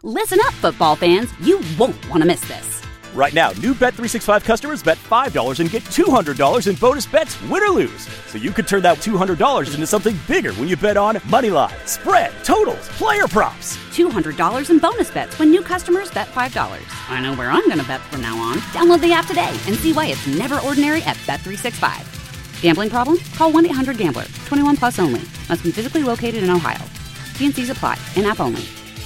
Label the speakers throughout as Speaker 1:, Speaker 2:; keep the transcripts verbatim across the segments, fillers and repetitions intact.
Speaker 1: Listen up, football fans. You won't want to miss this.
Speaker 2: Right now, new Bet three sixty-five customers bet five dollars and get two hundred dollars in bonus bets, win or lose. So you could turn that two hundred dollars into something bigger when you bet on money line, spread, totals, player props.
Speaker 1: two hundred dollars in bonus bets when new customers bet five dollars. I know where I'm going to bet from now on. Download the app today and see why it's never ordinary at Bet three sixty-five. Gambling problem? Call one eight hundred gambler. twenty-one plus only. Must be physically located in Ohio. T and C's apply. In-app only.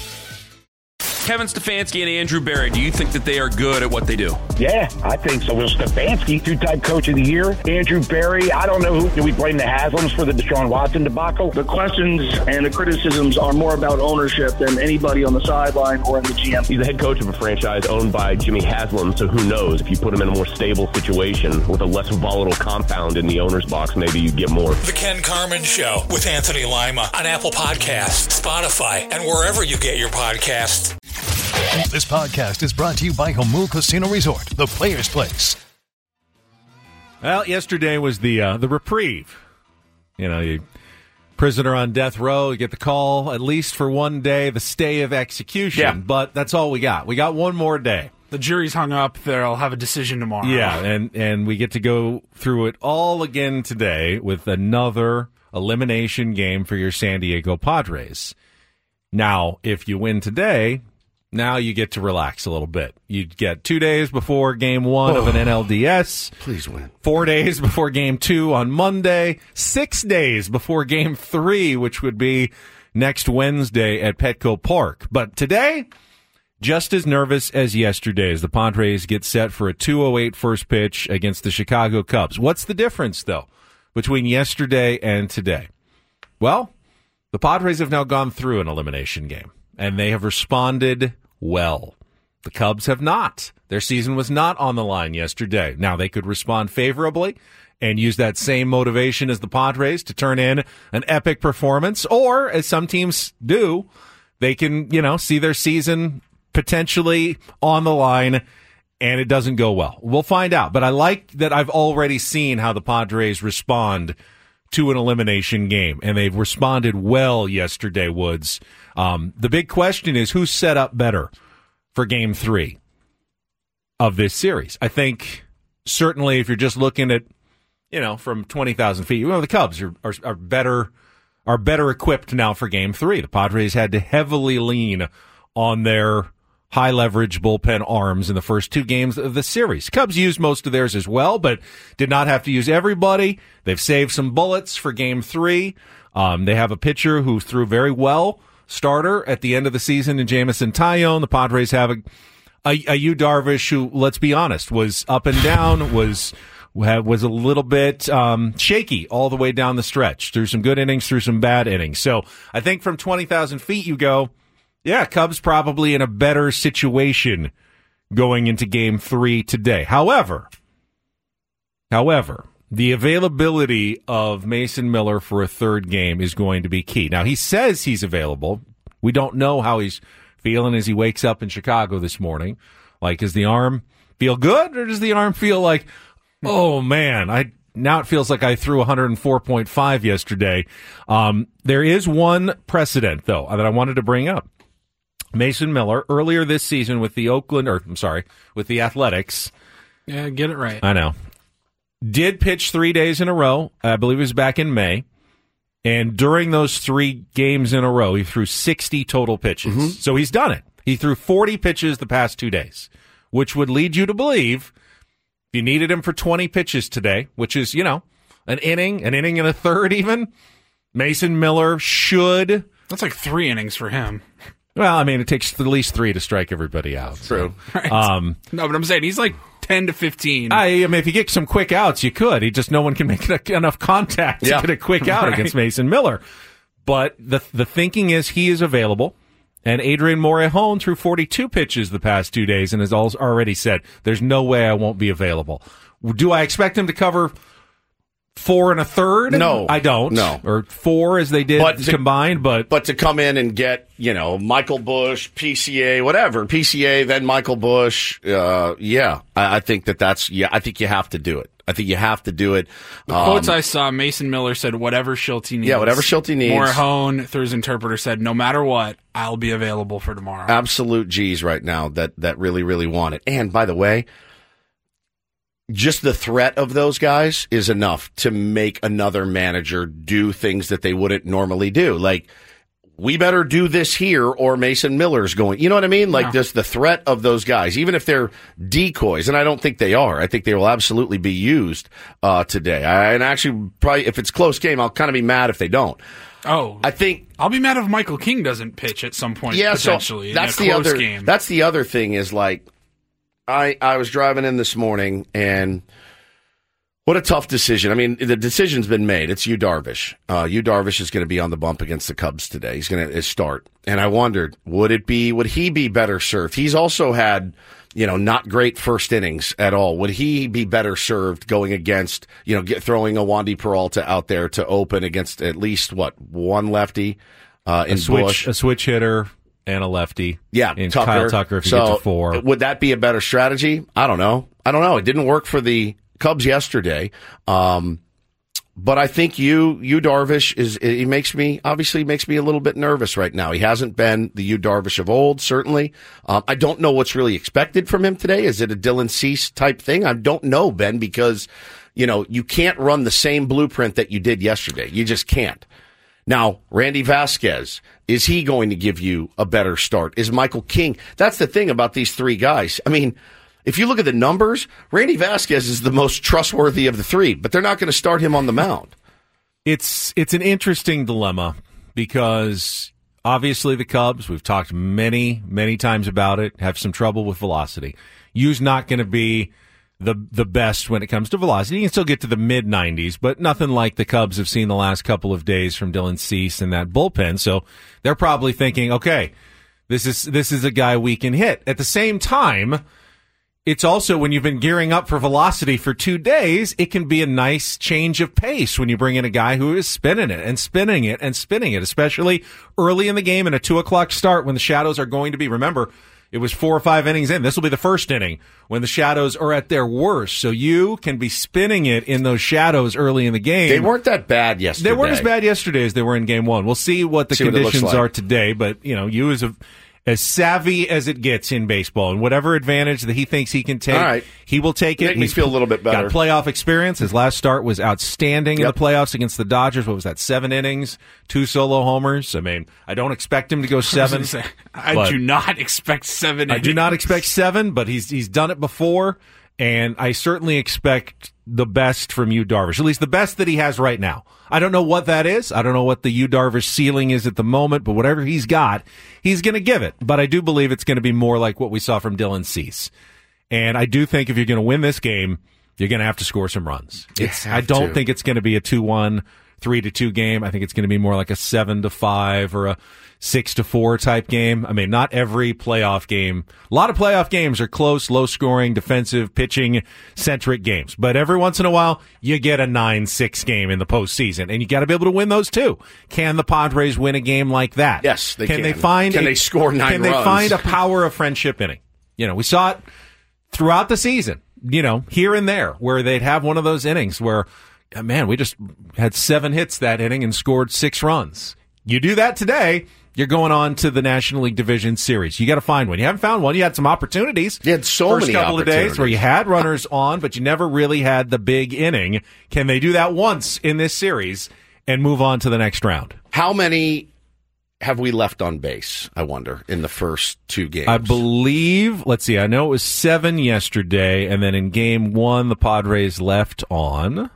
Speaker 3: Kevin Stefanski and Andrew Berry, do you think that they are good at what they do?
Speaker 4: Yeah, I think so. Well, Stefanski, two-time coach of the year. Andrew Berry, I don't know who. Do we blame the Haslams for the Deshaun Watson debacle?
Speaker 5: The questions and the criticisms are more about ownership than anybody on the sideline or in the G M.
Speaker 6: He's the head coach of a franchise owned by Jimmy Haslam, so who knows? If you put him in a more stable situation with a less volatile compound in the owner's box, maybe you get more.
Speaker 7: The Ken Carman Show with Anthony Lima on Apple Podcasts, Spotify, and wherever you get your podcasts.
Speaker 8: This podcast is brought to you by Jamul Casino Resort, the Players' Place.
Speaker 9: Well, yesterday was the uh, the reprieve. You know, you prisoner on death row, you get the call at least for one day, the stay of execution.
Speaker 10: Yeah.
Speaker 9: But that's all we got. We got one more day.
Speaker 10: The jury's hung up. They'll have a decision tomorrow.
Speaker 9: Yeah, and, and we get to go through it all again today with another elimination game for your San Diego Padres. Now, if you win today, now you get to relax a little bit. You get two days before game one oh, of an N L D S.
Speaker 11: Please win.
Speaker 9: Four days before game two on Monday. Six days before game three, which would be next Wednesday at Petco Park. But today, just as nervous as yesterday as the Padres get set for a two oh eight first pitch against the Chicago Cubs. What's the difference, though, between yesterday and today? Well, the Padres have now gone through an elimination game, and they have responded well. The Cubs have not. Their season was not on the line yesterday. Now, they could respond favorably and use that same motivation as the Padres to turn in an epic performance, or, as some teams do, they can, you know, see their season potentially on the line and it doesn't go well. We'll find out. But I like that I've already seen how the Padres respond to an elimination game, and they've responded well yesterday, Woods. Um, the big question is who's set up better for game three of this series. I think certainly if you're just looking at, you know, from twenty thousand feet, you know, the Cubs are, are, are better are better equipped now for game three. The Padres had to heavily lean on their high leverage bullpen arms in the first two games of the series. Cubs used most of theirs as well, but did not have to use everybody. They've saved some bullets for game three. Um, they have a pitcher who threw very well, starter at the end of the season in Jameson Taillon. The Padres have a, a, a Yu Darvish who, let's be honest, was up and down, was was a little bit um, shaky all the way down the stretch, through some good innings, through some bad innings. So I think from twenty thousand feet you go, yeah, Cubs probably in a better situation going into game three today. However, however, the availability of Mason Miller for a third game is going to be key. Now, he says he's available. We don't know how he's feeling as he wakes up in Chicago this morning. Like, does the arm feel good, or does the arm feel like, oh, man, I now it feels like I threw one oh four point five yesterday. Um, there is one precedent, though, that I wanted to bring up. Mason Miller, earlier this season with the Oakland, or I'm sorry, with the Athletics.
Speaker 10: Yeah, get it right.
Speaker 9: I know. Did pitch three days in a row. I believe it was back in May. And during those three games in a row, he threw sixty total pitches. Mm-hmm. So he's done it. He threw forty pitches the past two days, which would lead you to believe if you needed him for twenty pitches today, which is, you know, an inning, an inning and a third even, Mason Miller should.
Speaker 10: That's like three innings for him.
Speaker 9: Well, I mean, it takes at least three to strike everybody out.
Speaker 11: True.
Speaker 9: So,
Speaker 10: right.
Speaker 9: um,
Speaker 10: no, but I'm saying he's like ten to fifteen.
Speaker 9: I, I mean, if you get some quick outs, you could. He just no one can make enough contact
Speaker 11: yeah.
Speaker 9: to get a quick out
Speaker 10: right.
Speaker 9: against Mason Miller. But the the thinking is he is available. And Adrian Morejon threw forty-two pitches the past two days and has already said, there's no way I won't be available. Do I expect him to cover four and a third?
Speaker 11: No.
Speaker 9: I don't.
Speaker 11: No.
Speaker 9: Or four as they did
Speaker 11: but to,
Speaker 9: combined. But
Speaker 11: but to come in and get, you know, Michael Busch, P C A, whatever, P C A, then Michael Busch, uh, yeah, I, I think that that's, yeah, I think you have to do it. I think you have to do it.
Speaker 10: The
Speaker 11: um,
Speaker 10: quotes I saw, Mason Miller said, whatever Schulte needs.
Speaker 11: Yeah, whatever Schulte needs.
Speaker 10: Morihone, through his interpreter, said, no matter what, I'll be available for tomorrow.
Speaker 11: Absolute G's right now that, that really, really want it. And by the way, just the threat of those guys is enough to make another manager do things that they wouldn't normally do. Like, we better do this here or Mason Miller's going. You know what I mean? Like, yeah. Just the threat of those guys, even if they're decoys, and I don't think they are. I think they will absolutely be used uh, today. I, and actually, probably if it's close game, I'll kind of be mad if they don't.
Speaker 10: Oh,
Speaker 11: I think
Speaker 10: I'll be mad if Michael King doesn't pitch at some point.
Speaker 11: Yeah,
Speaker 10: potentially.
Speaker 11: So that's
Speaker 10: in a
Speaker 11: the
Speaker 10: close
Speaker 11: other.
Speaker 10: game.
Speaker 11: That's the other thing is like, I I was driving in this morning and. What a tough decision. I mean, the decision's been made. It's Yu Darvish. Uh, Yu Darvish is going to be on the bump against the Cubs today. He's going to start. And I wondered, would it be, would he be better served? He's also had, you know, not great first innings at all. Would he be better served going against, you know, get, throwing a Wandy Peralta out there to open against at least, what, one lefty uh, in
Speaker 9: a switch,
Speaker 11: Bush?
Speaker 9: A switch hitter and a lefty.
Speaker 11: Yeah,
Speaker 9: in
Speaker 11: Tucker.
Speaker 9: Kyle Tucker if you
Speaker 11: so
Speaker 9: get to four.
Speaker 11: Would that be a better strategy? I don't know. I don't know. It didn't work for the Cubs yesterday, um, but I think you, Yu Darvish is. He makes me obviously makes me a little bit nervous right now. He hasn't been the Yu Darvish of old, certainly. Um, I don't know what's really expected from him today. Is it a Dylan Cease type thing? I don't know, Ben, because you know you can't run the same blueprint that you did yesterday. You just can't. Now, Randy Vasquez, is he going to give you a better start? Is Michael King? That's the thing about these three guys. I mean. If you look at the numbers, Randy Vasquez is the most trustworthy of the three, but they're not going to start him on the mound.
Speaker 9: It's it's an interesting dilemma because obviously the Cubs, we've talked many, many times about it, have some trouble with velocity. Yu's not going to be the the best when it comes to velocity. You can still get to the mid nineties, but nothing like the Cubs have seen the last couple of days from Dylan Cease and that bullpen. So they're probably thinking, okay, this is this is a guy we can hit. At the same time, it's also when you've been gearing up for velocity for two days, it can be a nice change of pace when you bring in a guy who is spinning it and spinning it and spinning it, especially early in the game in a two o'clock start when the Shadows are going to be. Remember, it was four or five innings in. This will be the first inning when the Shadows are at their worst. So you can be spinning it in those Shadows early in the game.
Speaker 11: They weren't that bad yesterday.
Speaker 9: They weren't as bad yesterday as they were in game one. We'll see what the see conditions what like. are today, but you know, you as a as savvy as it gets in baseball, and whatever advantage that he thinks he can take,
Speaker 11: All right.
Speaker 9: he will take it.
Speaker 11: Make me feel a little bit better.
Speaker 9: Got playoff experience. His last start was outstanding yep. in the playoffs against the Dodgers. What was that? Seven innings, two solo homers. I mean, I don't expect him to go seven.
Speaker 10: I, I do not expect seven.
Speaker 9: I
Speaker 10: innings.
Speaker 9: do not expect seven, but he's he's done it before, and I certainly expect the best from Yu Darvish, at least the best that he has right now. I don't know what that is. I don't know what the Yu Darvish ceiling is at the moment, but whatever he's got, he's going to give it. But I do believe it's going to be more like what we saw from Dylan Cease. And I do think if you're going to win this game, you're going to have to score some runs. It's, I don't
Speaker 11: to.
Speaker 9: think it's going to be a two one, three to two game. I think it's going to be more like a seven to five or a six to four type game. I mean, not every playoff game. A lot of playoff games are close, low scoring, defensive, pitching centric games. But every once in a while, you get a nine six game in the postseason, and you got to be able to win those too. Can the Padres win a game like that?
Speaker 11: Yes, they can.
Speaker 9: Can they find?
Speaker 11: Can
Speaker 9: a,
Speaker 11: they score nine
Speaker 9: Can
Speaker 11: runs?
Speaker 9: they find a power of friendship inning? You know, we saw it throughout the season. You know, here and there, where they'd have one of those innings where, man, we just had seven hits that inning and scored six runs. You do that today, you're going on to the National League Division Series. You got to find one. You haven't found one. You had some opportunities.
Speaker 11: You had so
Speaker 9: first
Speaker 11: many
Speaker 9: couple of days where you had runners on, but you never really had the big inning. Can they do that once in this series and move on to the next round?
Speaker 11: How many have we left on base, I wonder, in the first two games?
Speaker 9: I believe, let's see, I know it was seven yesterday, and then in game one, the Padres left on,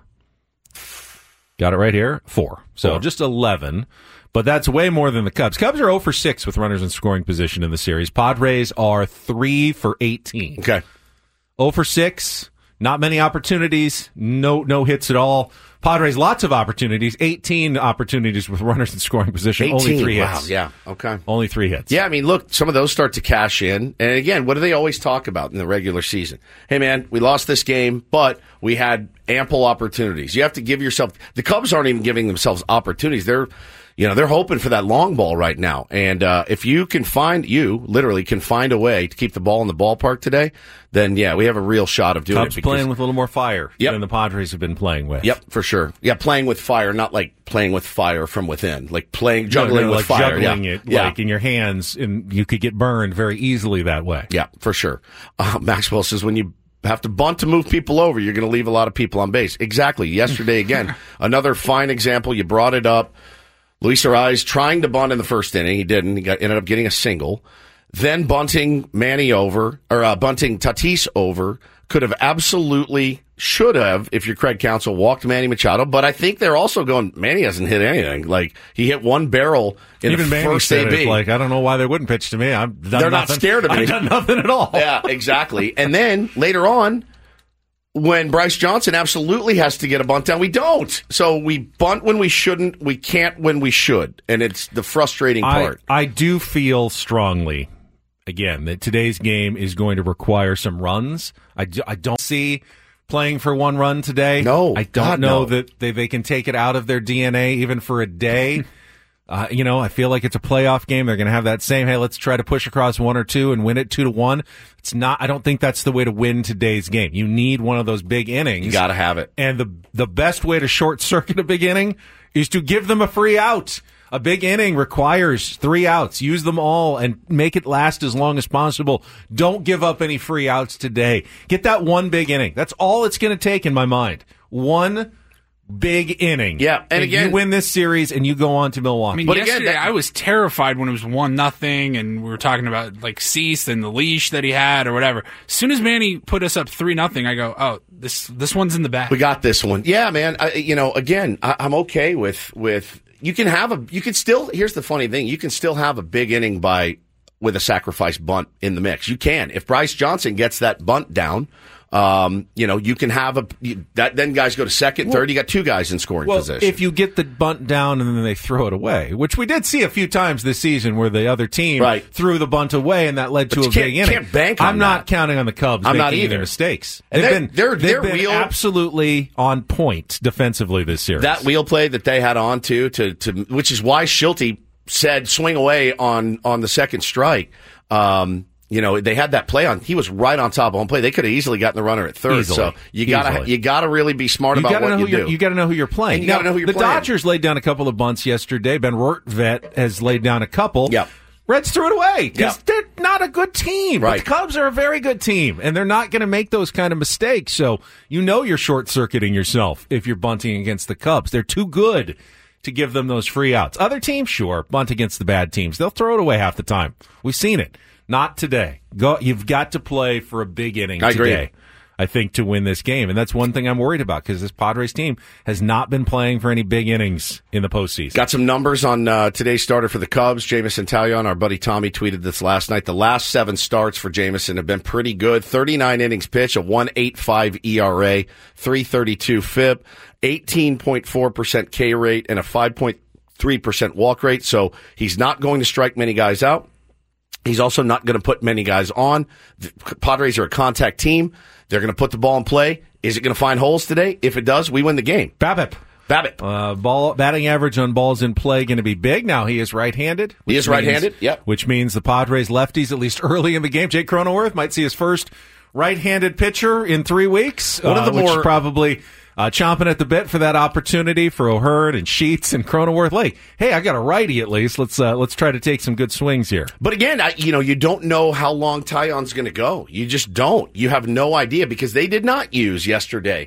Speaker 9: got it right here, four. So four. Just eleven. But that's way more than the Cubs. Cubs are zero for six with runners in scoring position in the series. Padres are three for eighteen.
Speaker 11: Okay.
Speaker 9: zero for six, not many opportunities, no no hits at all. Padres, lots of opportunities, eighteen opportunities with runners in scoring position,
Speaker 11: eighteen,
Speaker 9: only three
Speaker 11: wow,
Speaker 9: hits.
Speaker 11: Yeah, okay.
Speaker 9: Only three hits.
Speaker 11: Yeah, I mean, look, some of those start to cash in. And again, what do they always talk about in the regular season? Hey, man, we lost this game, but we had ample opportunities. You have to give yourself, the Cubs aren't even giving themselves opportunities. They're, You know, they're hoping for that long ball right now. And uh, if you can find, you literally can find a way to keep the ball in the ballpark today, then, yeah, we have a real shot of doing
Speaker 9: Cubs
Speaker 11: it. Because,
Speaker 9: playing with a little more fire
Speaker 11: yep.
Speaker 9: than the Padres have been playing with.
Speaker 11: Yep, for sure. Yeah, playing with fire, not like playing with fire from within. Like playing, juggling
Speaker 9: no, no,
Speaker 11: with
Speaker 9: like
Speaker 11: fire.
Speaker 9: Juggling
Speaker 11: yeah.
Speaker 9: it
Speaker 11: yeah.
Speaker 9: like in your hands, and you could get burned very easily that way.
Speaker 11: Yeah, for sure. Uh, Maxwell says when you have to bunt to move people over, you're going to leave a lot of people on base. Exactly. Yesterday, again, another fine example. You brought it up. Luis Arraez trying to bunt in the first inning. He didn't. He got, ended up getting a single. Then bunting Manny over, or uh, bunting Tatis over. Could have absolutely, should have, if you're Craig Counsell, walked Manny Machado. But I think they're also going, Manny hasn't hit anything. Like, he hit one barrel in
Speaker 9: Even
Speaker 11: the
Speaker 9: Manny
Speaker 11: first
Speaker 9: said
Speaker 11: A B.
Speaker 9: It, like, I don't know why they wouldn't pitch to me. I'm done
Speaker 11: They're
Speaker 9: nothing.
Speaker 11: not scared of me.
Speaker 9: I've done nothing at all.
Speaker 11: Yeah, exactly. And then later on, when Bryce Johnson absolutely has to get a bunt down, we don't. So we bunt when we shouldn't. We can't when we should. And it's the frustrating part.
Speaker 9: I, I do feel strongly, again, that today's game is going to require some runs. I, do, I don't see playing for one run today.
Speaker 11: No.
Speaker 9: I don't
Speaker 11: God,
Speaker 9: know
Speaker 11: no.
Speaker 9: that they, they can take it out of their D N A even for a day. Uh, you know, I feel like it's a playoff game. They're going to have that same, hey, let's try to push across one or two and win it two to one. It's not, I don't think that's the way to win today's game. You need one of those big innings.
Speaker 11: You got to have it.
Speaker 9: And the, the best way to short circuit a big inning is to give them a free out. A big inning requires three outs. Use them all and make it last as long as possible. Don't give up any free outs today. Get that one big inning. That's all it's going to take in my mind. One big inning.
Speaker 11: Yeah, and,
Speaker 9: and
Speaker 11: again,
Speaker 9: you win this series and you go on to Milwaukee.
Speaker 10: I mean,
Speaker 11: but
Speaker 10: yesterday
Speaker 11: again, that,
Speaker 10: I was terrified when it was one nothing, and we were talking about like Cease and the leash that he had or whatever. As soon as Manny put us up three nothing, I go, oh, this this one's in the bag.
Speaker 11: We got this one. Yeah, man. I, you know, again, I, I'm okay with with. You can have a. You can still. Here's the funny thing. You can still have a big inning by with a sacrifice bunt in the mix. You can. If Bryce Johnson gets that bunt down. Um, you know, you can have a that. Then guys go to second, third. You got two guys in scoring
Speaker 9: well,
Speaker 11: position.
Speaker 9: If you get the bunt down and then they throw it away, which we did see a few times this season, where the other team
Speaker 11: right.
Speaker 9: threw the bunt away and that led
Speaker 11: but
Speaker 9: to a big inning.
Speaker 11: Can't bank on
Speaker 9: I'm not
Speaker 11: that.
Speaker 9: counting on the Cubs
Speaker 11: I'm
Speaker 9: making
Speaker 11: not either.
Speaker 9: any mistakes.
Speaker 11: And
Speaker 9: they've
Speaker 11: they're,
Speaker 9: been
Speaker 11: they're,
Speaker 9: they've
Speaker 11: they're
Speaker 9: been
Speaker 11: wheel,
Speaker 9: absolutely on point defensively this series.
Speaker 11: That wheel play that they had on to to to which is why Schulte said swing away on on the second strike. Um, You know, they had that play on. He was right on top of home play. They could have easily gotten the runner at third.
Speaker 9: Easily.
Speaker 11: So you gotta
Speaker 9: Easily.
Speaker 11: you gotta really be smart
Speaker 9: you
Speaker 11: about
Speaker 9: gotta
Speaker 11: what
Speaker 9: know
Speaker 11: you
Speaker 9: who
Speaker 11: do.
Speaker 9: You got to know who you're playing.
Speaker 11: And you
Speaker 9: now,
Speaker 11: gotta know who you're
Speaker 9: the
Speaker 11: playing.
Speaker 9: Dodgers laid down a couple of bunts yesterday. Ben Rortvedt has laid down a couple.
Speaker 11: Yep.
Speaker 9: Reds threw it away because
Speaker 11: Yep.
Speaker 9: they're not a good team.
Speaker 11: Right.
Speaker 9: But the Cubs are a very good team, and they're not going to make those kind of mistakes. So you know you're short-circuiting yourself if you're bunting against the Cubs. They're too good to give them those free outs. Other teams, sure, bunt against the bad teams. They'll throw it away half the time. We've seen it. Not today. Go. You've got to play for a big inning
Speaker 11: I agree.
Speaker 9: today, I think, to win this game. And that's one thing I'm worried about because this Padres team has not been playing for any big innings in the postseason.
Speaker 11: Got some numbers on uh, today's starter for the Cubs. Jamison Taillon, our buddy Tommy, tweeted this last night. The last seven starts for Jamison have been pretty good. thirty-nine innings pitched, a one point eight five E R A, three thirty-two F I P, eighteen point four percent K rate, and a five point three percent walk rate. So he's not going to strike many guys out. He's also not going to put many guys on. The Padres are a contact team. They're going to put the ball in play. Is it going to find holes today? If it does, we win the game.
Speaker 9: BABIP.
Speaker 11: BABIP.
Speaker 9: Uh, ball batting average on balls in play going to be big. Now he is right-handed.
Speaker 11: He is right-handed. Yep.
Speaker 9: Which means the Padres lefties, at least early in the game, Jake Cronenworth might see his first right-handed pitcher in three weeks.
Speaker 11: One of the
Speaker 9: uh, which
Speaker 11: more
Speaker 9: is probably uh, chomping at the bit for that opportunity for O'Hearn and Sheets and Cronenworth. Like, hey, I got a righty at least. Let's uh, let's try to take some good swings here.
Speaker 11: But again, I, you know, you don't know how long Taillon's going to go. You just don't. You have no idea because they did not use yesterday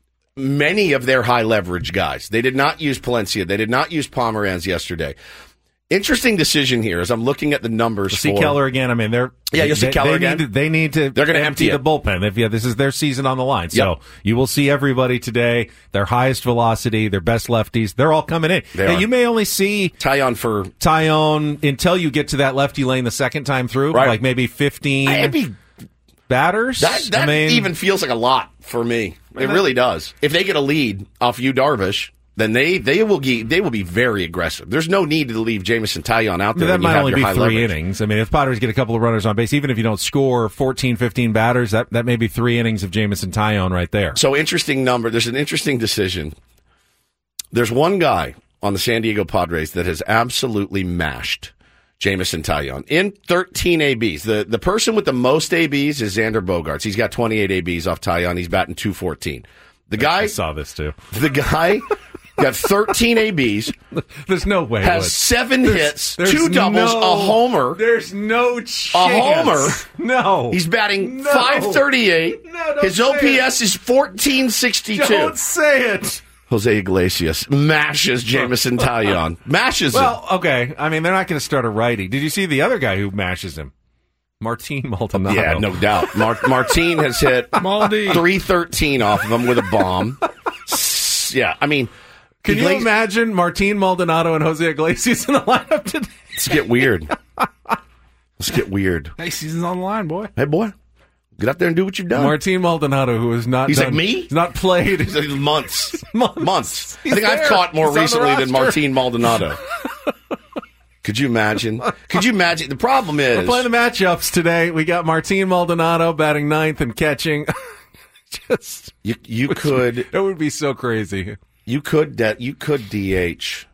Speaker 11: many of their high leverage guys. They did not use Palencia. They did not use Pomeranz yesterday. Interesting decision here as I'm looking at the numbers.
Speaker 9: You'll see
Speaker 11: for,
Speaker 9: Keller again. I mean, they're
Speaker 11: yeah, you'll see
Speaker 9: they,
Speaker 11: Keller
Speaker 9: they
Speaker 11: again.
Speaker 9: Need to, they need to.
Speaker 11: They're going to
Speaker 9: empty,
Speaker 11: empty
Speaker 9: the bullpen. If yeah, this is their season on the line. So
Speaker 11: yep.
Speaker 9: you will see everybody today. Their highest velocity, their best lefties. They're all coming in.
Speaker 11: They
Speaker 9: now,
Speaker 11: are.
Speaker 9: you may only see
Speaker 11: Taillon for
Speaker 9: Taillon until you get to that lefty lane the second time through,
Speaker 11: right.
Speaker 9: like maybe fifteen
Speaker 11: I'd be,
Speaker 9: batters.
Speaker 11: That, that
Speaker 9: I mean,
Speaker 11: even feels like a lot for me. It really does. If they get a lead off you, Darvish. Then they, they will be they will be very aggressive. There's no need to leave Jamison Taillon out there.
Speaker 9: I mean, that
Speaker 11: when you
Speaker 9: might
Speaker 11: have
Speaker 9: only
Speaker 11: your
Speaker 9: be
Speaker 11: high
Speaker 9: three
Speaker 11: leverage.
Speaker 9: innings. I mean, if Padres get a couple of runners on base, even if you don't score fourteen, fifteen batters, that, that may be three innings of Jamison Taillon right there.
Speaker 11: So interesting number. There's an interesting decision. There's one guy on the San Diego Padres that has absolutely mashed Jameson Taillon in thirteen A Bs. The the person with the most A Bs is Xander Bogaerts. He's got twenty-eight A Bs off Taillon. He's batting two fourteen. The guy
Speaker 9: I saw this too.
Speaker 11: The guy got thirteen A Bs.
Speaker 9: There's no way.
Speaker 11: Has
Speaker 9: Wood.
Speaker 11: seven
Speaker 9: there's,
Speaker 11: hits,
Speaker 9: there's
Speaker 11: two doubles,
Speaker 9: no,
Speaker 11: a homer.
Speaker 9: There's no chance.
Speaker 11: A homer.
Speaker 9: No.
Speaker 11: He's batting
Speaker 9: no.
Speaker 11: five thirty-eight.
Speaker 9: No,
Speaker 11: His O P S is fourteen sixty-two.
Speaker 9: Don't say it.
Speaker 11: Jose Iglesias mashes Jameson Taillon. Mashes
Speaker 9: well,
Speaker 11: him.
Speaker 9: Well, okay. I mean, they're not going to start a righty. Did you see the other guy who mashes him? Martin Maldonado.
Speaker 11: Yeah, no doubt. Mar- Martin has hit three thirteen off of him with a bomb. Yeah, I mean...
Speaker 9: Can Igles- you imagine Martin Maldonado and Jose Iglesias in the lineup today?
Speaker 11: Let's get weird. Let's get weird.
Speaker 10: Hey, season's on the line, boy.
Speaker 11: Hey, boy. Get out there and do what you've done.
Speaker 9: Martin Maldonado, who has not
Speaker 11: He's
Speaker 9: done,
Speaker 11: like me?
Speaker 9: He's not played.
Speaker 11: He's like months.
Speaker 9: months.
Speaker 11: Months.
Speaker 9: He's
Speaker 11: I think
Speaker 9: there.
Speaker 11: I've caught more
Speaker 9: He's
Speaker 11: recently than Martin Maldonado. Could you imagine? Could you imagine? The problem is...
Speaker 9: We're playing the matchups today. We got Martin Maldonado batting ninth and catching. Just
Speaker 11: You you could...
Speaker 9: That would be so crazy.
Speaker 11: You could de- you could D H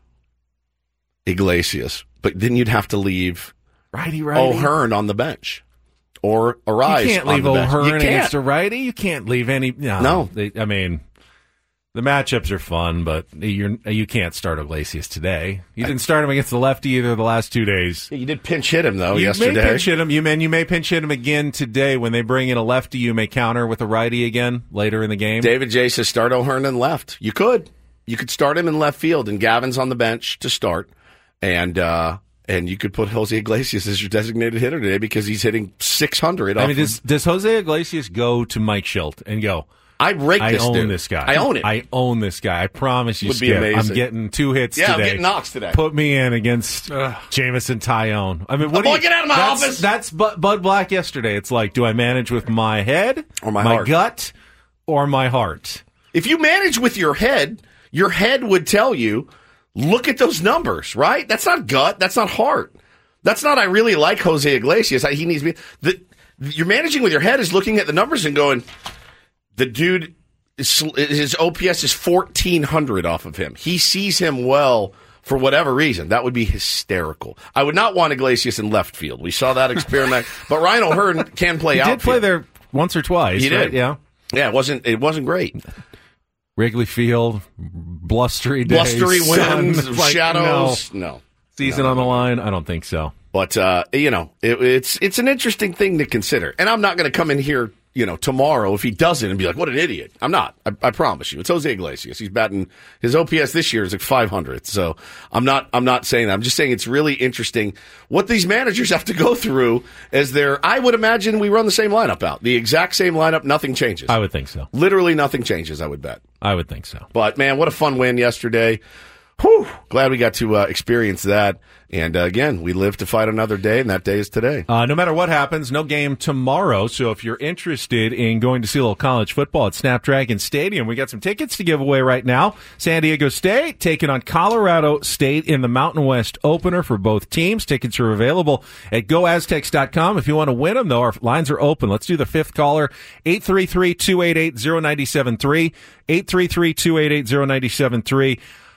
Speaker 11: Iglesias, but then you'd have to leave
Speaker 9: righty, righty.
Speaker 11: O'Hearn on the bench. Or Arise.
Speaker 9: You can't
Speaker 11: on
Speaker 9: leave
Speaker 11: the
Speaker 9: O'Hearn
Speaker 11: bench. You
Speaker 9: against
Speaker 11: can't.
Speaker 9: a righty. You can't leave any. No,
Speaker 11: No.
Speaker 9: They, I mean, the matchups are fun, but you're you can't start Iglesias today. You didn't start him against the lefty either the last two days.
Speaker 11: You did pinch hit him though
Speaker 9: you
Speaker 11: yesterday.
Speaker 9: may pinch hit him. You man, you may pinch hit him again today when they bring in a lefty. You may counter with a righty again later in the game.
Speaker 11: David J says start O'Hearn in left. You could. You could start him in left field, and Gavin's on the bench to start, and uh, and you could put Jose Iglesias as your designated hitter today because he's hitting six hundred.
Speaker 9: I mean, does, does Jose Iglesias go to Mike Schilt and go,
Speaker 11: I rake
Speaker 9: I
Speaker 11: this
Speaker 9: own
Speaker 11: dude.
Speaker 9: this guy.
Speaker 11: I own it.
Speaker 9: I own this guy. I promise you,
Speaker 11: Would be
Speaker 9: Skip,
Speaker 11: amazing.
Speaker 9: I'm getting two hits
Speaker 11: Yeah, I'm
Speaker 9: today.
Speaker 11: getting knocks today.
Speaker 9: Put me in against uh, Jameson Taillon. I mean, what
Speaker 11: Oh,
Speaker 9: do
Speaker 11: boy,
Speaker 9: you,
Speaker 11: get out of my
Speaker 9: that's,
Speaker 11: office.
Speaker 9: That's Bud, Bud Black yesterday. It's like, do I manage with my head,
Speaker 11: Or my heart.
Speaker 9: gut, or my heart?
Speaker 11: If you manage with your head, your head would tell you, look at those numbers, right? That's not gut. That's not heart. That's not, I really like Jose Iglesias. I, he needs to be. The, you're managing with your head is looking at the numbers and going, the dude, is, his O P S is fourteen hundred off of him. He sees him well for whatever reason. That would be hysterical. I would not want Iglesias in left field. We saw that experiment. But Ryan O'Hearn can play
Speaker 9: He
Speaker 11: outfield.
Speaker 9: did play there once or twice.
Speaker 11: He
Speaker 9: right?
Speaker 11: did.
Speaker 9: Yeah.
Speaker 11: Yeah, it wasn't, it wasn't great.
Speaker 9: Wrigley Field, blustery days,
Speaker 11: Blustery winds,
Speaker 9: sun, like,
Speaker 11: shadows.
Speaker 9: no.
Speaker 11: No.
Speaker 9: Season
Speaker 11: No.
Speaker 9: on the line? I don't think so.
Speaker 11: But, uh, you know, it, it's it's an interesting thing to consider. And I'm not going to come in here, you know, tomorrow if he doesn't and be like, what an idiot. I'm not. I, I promise you. It's Jose Iglesias. He's batting, his O P S this year is like five hundred. So I'm not, I'm not saying that. I'm just saying it's really interesting what these managers have to go through as they're, I would imagine we run the same lineup out. The exact same lineup, nothing changes.
Speaker 9: I would think so.
Speaker 11: Literally nothing changes, I would bet.
Speaker 9: I would think so.
Speaker 11: But, man, what a fun win yesterday. Whew, glad we got to uh, experience that. And, uh, again, we live to fight another day, and that day is today.
Speaker 9: Uh, no matter what happens, no game tomorrow. So if you're interested in going to see a little college football at Snapdragon Stadium, we got some tickets to give away right now. San Diego State taking on Colorado State in the Mountain West opener for both teams. Tickets are available at go aztecs dot com. If you want to win them, though, our lines are open. Let's do the fifth caller, eight three three, two eight eight, zero nine seven three, eight three three, two eight eight, zero nine seven three.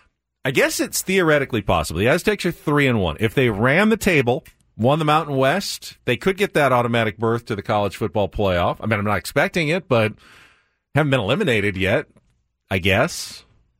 Speaker 9: I guess it's theoretically possible. The Aztecs are three and one. If they ran the table, won the Mountain West, they could get that automatic berth to the college football playoff. I mean, I'm not expecting it, but haven't been eliminated yet, I guess.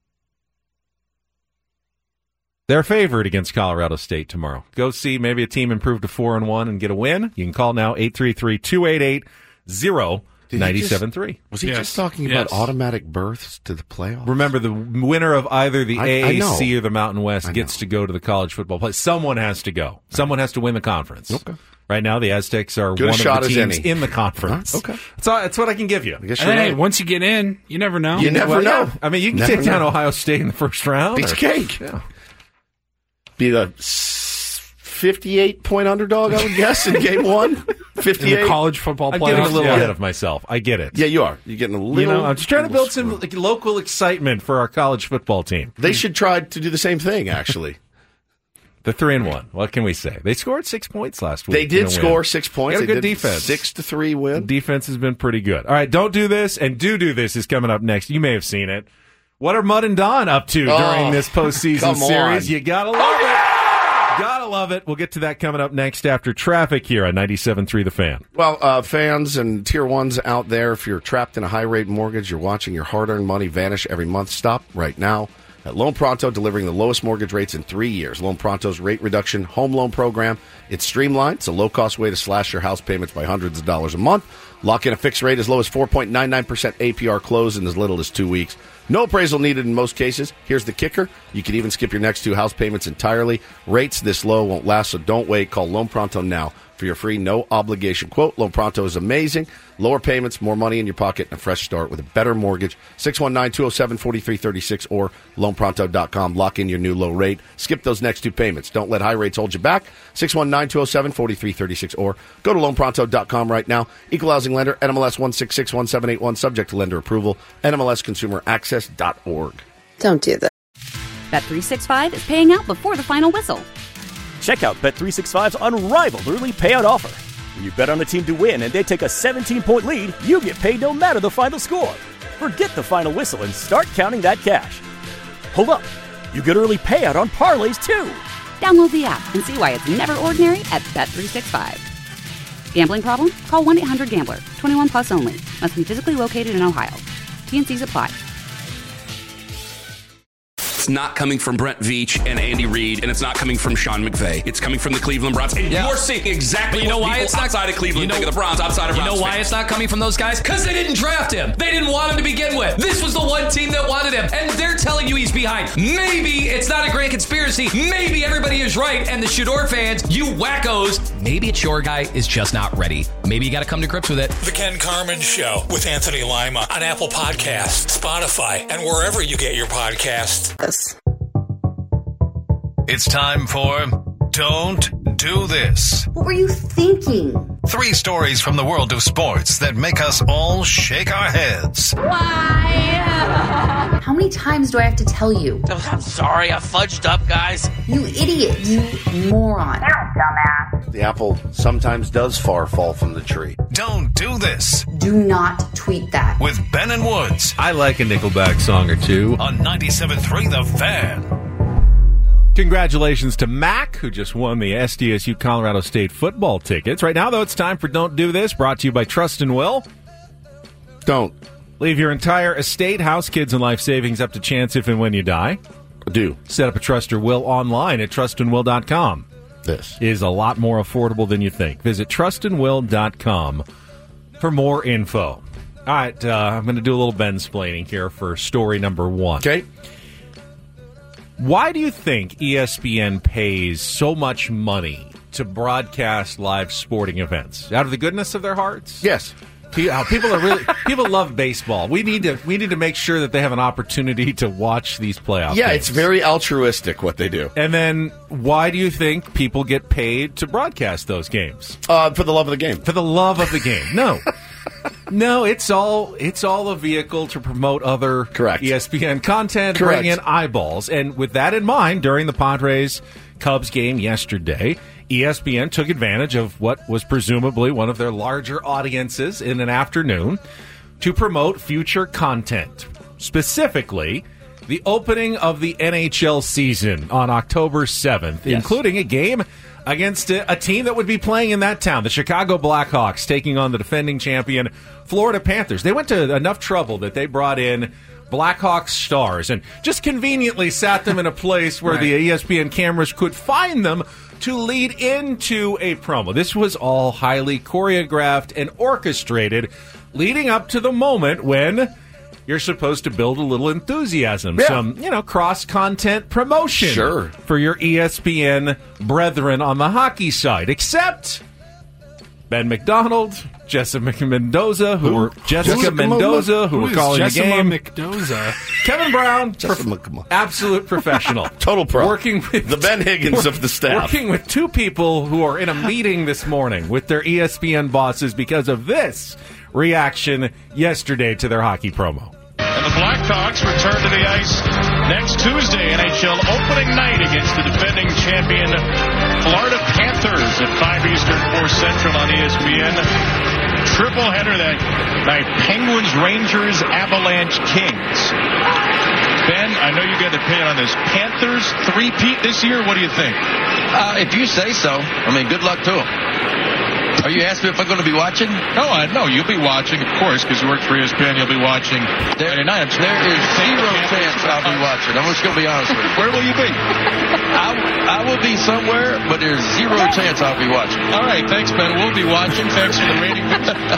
Speaker 9: They're favored against Colorado State tomorrow. Go see maybe a team improve to four and one and get a win. You can call now eight three three, two eight eight, zero nine seven three.
Speaker 11: Was he
Speaker 10: Yes.
Speaker 11: just talking
Speaker 10: Yes.
Speaker 11: about automatic berths to the playoffs?
Speaker 9: Remember, the winner of either the
Speaker 11: I-
Speaker 9: A
Speaker 11: I
Speaker 9: A C
Speaker 11: know.
Speaker 9: or the Mountain West
Speaker 11: I
Speaker 9: gets
Speaker 11: know.
Speaker 9: to go to the college football play. Someone has to go. Someone has to win the conference.
Speaker 11: Okay.
Speaker 9: Right now, the Aztecs are
Speaker 11: Good a
Speaker 9: one
Speaker 11: shot
Speaker 9: of the
Speaker 11: as
Speaker 9: teams
Speaker 11: any.
Speaker 9: in the conference.
Speaker 11: Huh? Okay.
Speaker 9: That's, all, that's what I can give you.
Speaker 11: I guess
Speaker 10: And
Speaker 11: you're
Speaker 10: then, hey,
Speaker 11: right.
Speaker 10: once you get in, you never know.
Speaker 11: You never
Speaker 9: Well,
Speaker 11: know.
Speaker 9: yeah. I mean, you can
Speaker 11: Never
Speaker 9: take down
Speaker 11: know.
Speaker 9: Ohio State in the first round.
Speaker 11: Piece
Speaker 9: or-
Speaker 11: of cake.
Speaker 9: Yeah.
Speaker 11: Be the fifty-eight point underdog, I would guess, in game one.
Speaker 10: In the
Speaker 11: fifty-eight.
Speaker 10: college football
Speaker 9: I'm
Speaker 10: playoffs.
Speaker 9: getting a little
Speaker 10: yeah.
Speaker 9: ahead of myself. I get it.
Speaker 11: Yeah, you are. You're getting a little.
Speaker 9: You know, I'm just trying to build
Speaker 11: little
Speaker 9: some like, local excitement for our college football team.
Speaker 11: They should try to do the same thing, actually.
Speaker 9: The three and one. What can we say? They scored six points last week.
Speaker 11: They
Speaker 9: in
Speaker 11: did
Speaker 9: a
Speaker 11: score
Speaker 9: win.
Speaker 11: six points.
Speaker 9: They
Speaker 11: They
Speaker 9: got a good
Speaker 11: did
Speaker 9: defense.
Speaker 11: Six to three win.
Speaker 9: Defense has been pretty good. All right, don't do this and do do this is coming up next. You may have seen it. What are Mud and Don up to
Speaker 11: Oh,
Speaker 9: during this postseason
Speaker 11: come
Speaker 9: series?
Speaker 11: on.
Speaker 9: You gotta love it. Gotta love it. We'll get to that coming up next after traffic here on ninety-seven point three The Fan.
Speaker 11: Well, uh, fans and tier ones out there, if you're trapped in a high-rate mortgage, you're watching your hard-earned money vanish every month, stop right now at Loan Pronto, delivering the lowest mortgage rates in three years. Loan Pronto's rate reduction home loan program. It's streamlined. It's a low-cost way to slash your house payments by hundreds of dollars a month. Lock in a fixed rate as low as four point nine nine percent A P R close in as little as two weeks. No appraisal needed in most cases. Here's the kicker. You can even skip your next two house payments entirely. Rates this low won't last, so don't wait. Call Loan Pronto now for your free no-obligation quote. Loan Pronto is amazing. Lower payments, more money in your pocket, and a fresh start with a better mortgage. six one nine, two oh seven, four three three six or loan pronto dot com. Lock in your new low rate. Skip those next two payments. Don't let high rates hold you back. six one nine, two oh seven, four three three six or go to loan pronto dot com right now. Equal housing lender, N M L S one six six one seven eight one, subject to lender approval, N M L S consumer access dot org.
Speaker 12: Don't do that.
Speaker 1: Bet three sixty-five is paying out before the final whistle.
Speaker 2: Check out Bet three sixty-five's unrivaled early payout offer. When you bet on a team to win and they take a seventeen-point lead, you get paid no matter the final score. Forget the final whistle and start counting that cash. Hold up. You get early payout on parlays, too.
Speaker 1: Download the app and see why it's never ordinary at Bet three sixty-five. Gambling problem? Call one eight hundred gambler. twenty-one plus only. Must be physically located in Ohio. T N Cs apply.
Speaker 3: It's not coming from Brent Veach and Andy Reid, and it's not coming from Sean McVay. It's coming from the Cleveland Browns. And
Speaker 13: Yeah.
Speaker 3: you're seeing exactly
Speaker 13: But you know
Speaker 3: what
Speaker 13: why
Speaker 3: people
Speaker 13: it's not
Speaker 3: outside of Cleveland
Speaker 13: you know,
Speaker 3: think of the Browns, outside of
Speaker 13: You
Speaker 3: Browns
Speaker 13: know why
Speaker 3: fans.
Speaker 13: it's not coming from those guys? Because they didn't draft him. They didn't want him to begin with. This was the one team that wanted him, and they're telling you he's behind. Maybe it's not a grand conspiracy. Maybe everybody is right, and the Shador fans, you wackos, maybe it's your guy is just not ready. Maybe you got to come to grips with it.
Speaker 7: The Ken Carmen Show with Anthony Lima on Apple Podcasts, Spotify, and wherever you get your podcasts.
Speaker 12: This.
Speaker 8: It's time for Don't Do This.
Speaker 12: What were you thinking?
Speaker 8: Three stories from the world of sports that make us all shake our heads.
Speaker 12: Why? How many times do I have to tell you?
Speaker 14: I'm sorry, I fudged up, guys.
Speaker 12: You idiot. You moron.
Speaker 11: Dumbass. The apple sometimes does far fall from the tree.
Speaker 8: Don't do this.
Speaker 12: Do not tweet that.
Speaker 8: With Ben and Woods.
Speaker 9: I like a Nickelback song or two.
Speaker 8: On ninety-seven point three The Fan.
Speaker 9: Congratulations to Mac, who just won the S D S U Colorado State football tickets. Right now, though, it's time for Don't Do This, brought to you by Trust and Will.
Speaker 11: Don't.
Speaker 9: Leave your entire estate, house, kids, and life savings up to chance if and when you die.
Speaker 11: Do.
Speaker 9: Set up a Trust or Will online at trust and will dot com.
Speaker 11: This
Speaker 9: is a lot more affordable than you think. Visit trust and will dot com for more info. All right, uh, I'm going to do a little Ben-splaining here for story number one.
Speaker 11: Okay.
Speaker 9: Why do you think E S P N pays so much money to broadcast live sporting events? Out of the goodness of their hearts?
Speaker 11: Yes.
Speaker 9: People are really people love baseball. We need to we need to make sure that they have an opportunity to watch these playoffs.
Speaker 11: Yeah,
Speaker 9: games.
Speaker 11: it's very altruistic what they do.
Speaker 9: And then why do you think people get paid to broadcast those games?
Speaker 11: Uh, for the love of the game.
Speaker 9: For the love of the game. No. No, it's all it's all a vehicle to promote other
Speaker 11: Correct.
Speaker 9: E S P N content,
Speaker 11: Correct.
Speaker 9: bring in eyeballs. And with that in mind, during the Padres Cubs game yesterday, E S P N took advantage of what was presumably one of their larger audiences in an afternoon to promote future content. Specifically, the opening of the N H L season on October seventh,
Speaker 11: Yes.
Speaker 9: including a game against a, a team that would be playing in that town, the Chicago Blackhawks, taking on the defending champion Florida Panthers. They went to enough trouble that they brought in Blackhawks stars and just conveniently sat them in a place where
Speaker 10: Right.
Speaker 9: the E S P N cameras could find them to lead into a promo. This was all highly choreographed and orchestrated, leading up to the moment when you're supposed to build a little enthusiasm,
Speaker 11: Yeah.
Speaker 9: some, you know, cross-content promotion
Speaker 11: Sure.
Speaker 9: for your E S P N brethren on the hockey side. Except Ben McDonald, Jessica Mendoza, who,
Speaker 11: Who?
Speaker 9: were Jessica,
Speaker 11: Jessica
Speaker 9: Mendoza, who,
Speaker 10: Who
Speaker 9: were
Speaker 10: is
Speaker 9: calling
Speaker 10: Jessica
Speaker 9: the game.
Speaker 10: Mendoza?
Speaker 9: Kevin Brown,
Speaker 11: Jessica
Speaker 9: prof-
Speaker 11: Mendoza.
Speaker 9: absolute professional,
Speaker 11: Total pro.
Speaker 9: working with
Speaker 11: The Ben Higgins of the staff.
Speaker 9: Working with two people who are in a meeting this morning with their E S P N bosses because of this reaction yesterday to their hockey promo.
Speaker 15: And the Blackhawks return to the ice next Tuesday, N H L opening night against the defending champion Florida Panthers at five Eastern, four Central on E S P N. Triple header that night. Penguins, Rangers, Avalanche, Kings. Ben, I know you got an opinion on this. Panthers three-peat this year? What do you think?
Speaker 16: Uh, if you say so. I mean, good luck to them. Are you asking me if I'm going to be watching?
Speaker 15: No, I no. You'll be watching, of course, because you work for E S P N. You'll be watching.
Speaker 16: There,
Speaker 15: night.
Speaker 16: there is zero chance I'll be watching. I'm just going to be honest with you.
Speaker 15: Where will you be?
Speaker 16: I, I will be somewhere, but there's zero chance I'll be watching.
Speaker 15: All right, thanks, Ben. We'll be watching. Thanks for the rating.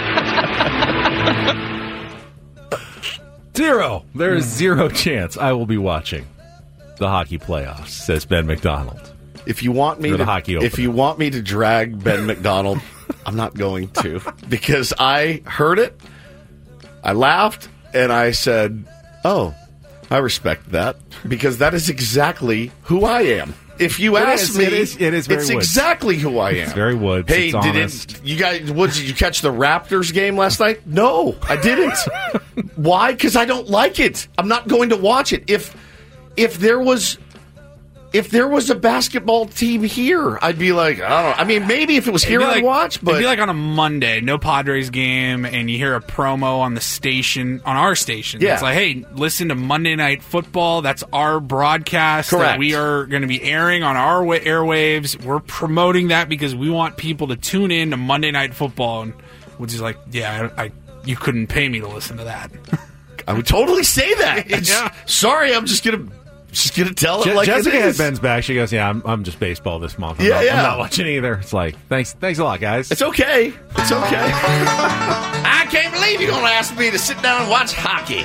Speaker 9: Zero. There is zero chance I will be watching the hockey playoffs, says Ben McDonald.
Speaker 11: If you want me
Speaker 9: Or the
Speaker 11: to,
Speaker 9: hockey
Speaker 11: if
Speaker 9: opener.
Speaker 11: you want me to drag Ben McDonald, I'm not going to, because I heard it, I laughed, and I said, "Oh, I respect that," because that is exactly who I am. If you
Speaker 9: It
Speaker 11: ask
Speaker 9: is,
Speaker 11: me,
Speaker 9: it is- it is very
Speaker 11: it's
Speaker 9: Woods.
Speaker 11: exactly who I am.
Speaker 9: It's very Woods.
Speaker 11: Hey,
Speaker 9: It's
Speaker 11: did
Speaker 9: honest.
Speaker 11: it? You guys, Woods, did you catch the Raptors game last night? No, I didn't. Why? Because I don't like it. I'm not going to watch it. If if there was. If there was a basketball team here, I'd be like, I don't know. I mean, maybe if it was here,
Speaker 10: It'd be
Speaker 11: I'd
Speaker 10: like-
Speaker 11: watch, but
Speaker 10: it'd be like on a Monday, no Padres game, and you hear a promo on the station, on our station.
Speaker 11: Yeah.
Speaker 10: It's like, hey, listen to Monday Night Football. That's our broadcast that
Speaker 11: Correct.
Speaker 10: we are going to be airing on our wa- airwaves. We're promoting that because we want people to tune in to Monday Night Football. And Woods is like, yeah, I, I you couldn't pay me to listen to that.
Speaker 11: I would totally say that. It's,
Speaker 10: Yeah.
Speaker 11: Sorry, I'm just gonna just gonna tell it
Speaker 9: Je-
Speaker 11: like
Speaker 9: Jessica
Speaker 11: it
Speaker 9: had
Speaker 11: is.
Speaker 9: Ben's back. She goes, "Yeah, I'm, I'm just baseball this month. I'm,
Speaker 11: Yeah,
Speaker 9: not,
Speaker 11: yeah.
Speaker 9: I'm not watching either." It's like, thanks, thanks a lot, guys.
Speaker 11: It's okay. It's okay. I can't believe you're gonna ask me to sit down and watch hockey.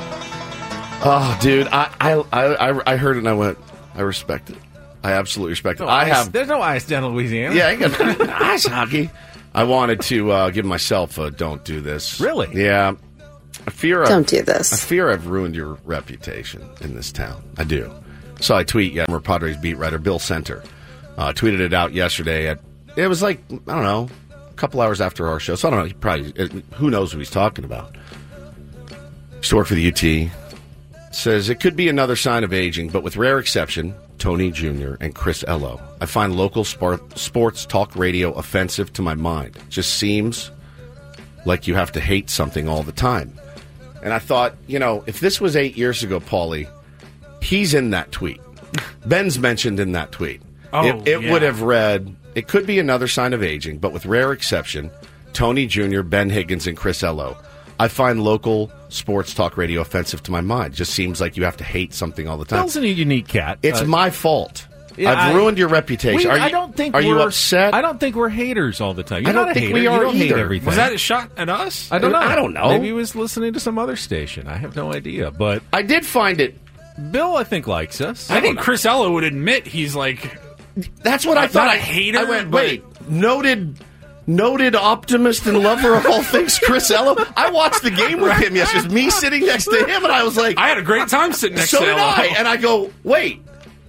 Speaker 11: Oh, dude, I I I, I heard it and I went, I respect it. I absolutely respect it.
Speaker 9: No
Speaker 11: I
Speaker 9: ice-
Speaker 11: have.
Speaker 9: There's no ice down in Louisiana.
Speaker 11: Yeah, I got ice hockey. I wanted to uh, give myself a "don't do this."
Speaker 9: Really?
Speaker 11: Yeah. I fear.
Speaker 17: Don't
Speaker 11: I've,
Speaker 17: do this.
Speaker 11: I fear I've ruined your reputation in this town. I do. So I tweet. Yeah, former Padres beat writer Bill Center uh, tweeted it out yesterday. At it was like I don't know, a couple hours after our show. So I don't know. He probably who knows who he's talking about. Used to work for the U T. Says it could be another sign of aging, but with rare exception, Tony Junior and Chris Ello. I find local sport, sports talk radio offensive to my mind. Just seems like you have to hate something all the time. And I thought, you know, if this was eight years ago, Paulie, he's in that tweet. Ben's mentioned in that tweet.
Speaker 10: Oh,
Speaker 11: it it
Speaker 10: yeah.
Speaker 11: would have read, it could be another sign of aging, but with rare exception, Tony Junior, Ben Higgins, and Chris Ello. I find local sports talk radio offensive to my mind. Just seems like you have to hate something all the time.
Speaker 9: Bill's a unique cat.
Speaker 11: It's
Speaker 9: Uh,
Speaker 11: my fault.
Speaker 9: Yeah,
Speaker 11: I've
Speaker 9: I-
Speaker 11: ruined your reputation.
Speaker 9: We-
Speaker 11: are you,
Speaker 9: I don't think
Speaker 11: Are you
Speaker 9: we're-
Speaker 11: upset?
Speaker 9: I don't think we're haters all the time. You're
Speaker 11: I don't
Speaker 9: not a
Speaker 11: think
Speaker 9: hater.
Speaker 11: we
Speaker 9: You
Speaker 11: are
Speaker 9: don't hate
Speaker 11: either.
Speaker 9: everything.
Speaker 10: Was that a shot at us?
Speaker 9: I don't know.
Speaker 11: I don't know.
Speaker 9: Maybe he was listening to some other station. I have no idea. But
Speaker 11: I did find it.
Speaker 9: Bill, I think, likes us.
Speaker 10: I think Chris Ello would admit he's like,
Speaker 11: That's what I
Speaker 10: Not
Speaker 11: thought.
Speaker 10: a
Speaker 11: I
Speaker 10: hater,
Speaker 11: I went,
Speaker 10: but-
Speaker 11: wait, noted, noted optimist and lover of all things, Chris Ello. I watched the game with him yesterday. It was me sitting next to him, and I was like,
Speaker 10: I had a great time sitting next
Speaker 11: so
Speaker 10: to
Speaker 11: did
Speaker 10: Ello.
Speaker 11: I. And I go, wait,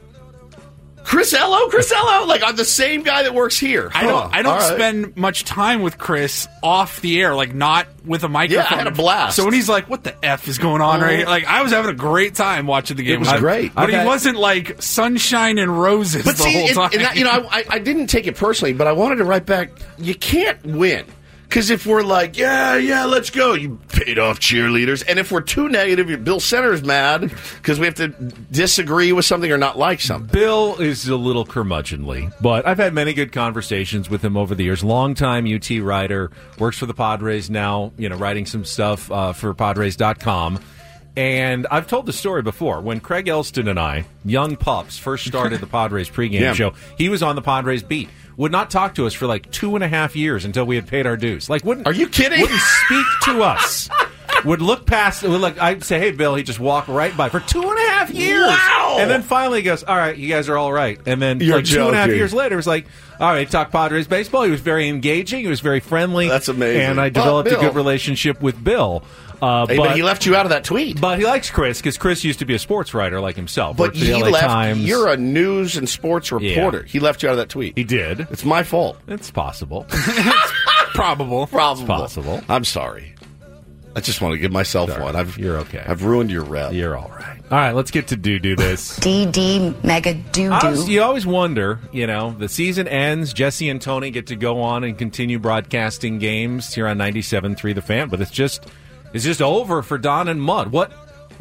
Speaker 11: Chris Ello, Chris Ello, like I'm the same guy that works here.
Speaker 10: I don't.
Speaker 11: Huh,
Speaker 10: I don't
Speaker 11: all right.
Speaker 10: spend much time with Chris off the air, like not with a microphone.
Speaker 11: Yeah, I had a blast.
Speaker 10: So when he's like, "What the f is going on?"
Speaker 11: Oh.
Speaker 10: right here? Like I was having a great time watching the game.
Speaker 11: It was
Speaker 10: with him.
Speaker 11: great.
Speaker 10: but
Speaker 11: I've
Speaker 10: he
Speaker 11: had-
Speaker 10: wasn't like sunshine and roses
Speaker 11: But
Speaker 10: the
Speaker 11: see,
Speaker 10: whole
Speaker 11: and-
Speaker 10: time.
Speaker 11: and that, you know, I, I didn't take it personally, but I wanted to write back. You can't win because if we're like, yeah, yeah, let's go, you paid off cheerleaders, and if we're too negative, your Bill Center's mad because we have to disagree with something or not like something.
Speaker 9: Bill is a little curmudgeonly, but I've had many good conversations with him over the years. Longtime U T writer, works for the Padres now, you know, writing some stuff uh, for Padres dot com. And I've told the story before. When Craig Elston and I, young pups, first started the Padres pregame
Speaker 11: Yeah.
Speaker 9: show, he was on the Padres beat. Would not talk to us for like two and a half years until we had paid our dues. Like, wouldn't
Speaker 11: Are you kidding?
Speaker 9: Wouldn't speak to us. Would look past. Would look. I'd say, "Hey, Bill." He'd just walk right by for two and a half years.
Speaker 11: Wow!
Speaker 9: And then finally he goes, "All right, you guys are all right." And then
Speaker 11: You're
Speaker 9: like two and a half
Speaker 11: joking.
Speaker 9: years later, it was like, "All right, talk Padres baseball." He was very engaging. He was very friendly.
Speaker 11: That's amazing.
Speaker 9: And I
Speaker 11: Well,
Speaker 9: developed a
Speaker 11: Bill-
Speaker 9: good relationship with Bill. Uh,
Speaker 11: Hey, but, he left you out of that tweet.
Speaker 9: But he likes Chris because Chris used to be a sports writer like himself.
Speaker 11: But
Speaker 9: Worked for the
Speaker 11: he
Speaker 9: L A
Speaker 11: left.
Speaker 9: Times.
Speaker 11: You're a news and sports reporter.
Speaker 9: Yeah.
Speaker 11: He left you out of that tweet.
Speaker 9: He did.
Speaker 11: It's my fault.
Speaker 9: It's possible.
Speaker 10: Probable.
Speaker 11: Probable.
Speaker 9: Possible.
Speaker 11: I'm sorry. I just want to give myself
Speaker 9: Sorry.
Speaker 11: one. I've,
Speaker 9: You're okay.
Speaker 11: I've ruined your rep.
Speaker 9: You're all right. All right, let's get to do do this.
Speaker 17: D D mega doo
Speaker 9: I was-
Speaker 17: doo.
Speaker 9: you always wonder, you know, the season ends, Jesse and Tony get to go on and continue broadcasting games here on ninety-seven point three The Fan, but it's just it's just over for Don and Mudd. What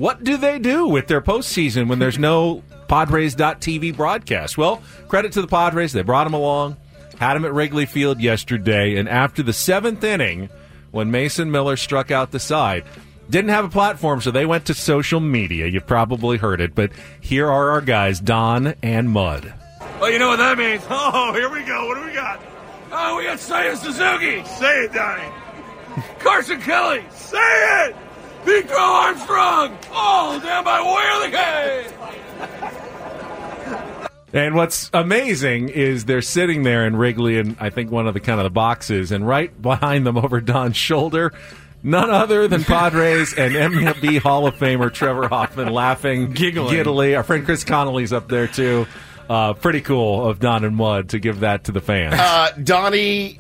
Speaker 9: what do they do with their postseason when there's no Padres dot T V broadcast? Well, credit to the Padres. They brought him along, had him at Wrigley Field yesterday, and after the seventh inning, when Mason Miller struck out the side, didn't have a platform, so they went to social media. You've probably heard it, but here are our guys, Don and Mud.
Speaker 18: Well, you know what that means. Oh, here we go. What do we got? Oh, we got Seiya Suzuki. Say it, Donnie. Carson Kelly. Say it. Nico Armstrong. Oh, down by way of the cave.
Speaker 9: And what's amazing is they're sitting there in Wrigley in, I think, one of the kind of the boxes, and right behind them over Don's shoulder, none other than Padres and M L B Hall of Famer Trevor Hoffman laughing,
Speaker 10: Giggling.
Speaker 9: giddily. Our friend Chris Connolly's up there, too. Uh, pretty cool of Don and Mud to give that to the fans.
Speaker 11: Uh, Donnie,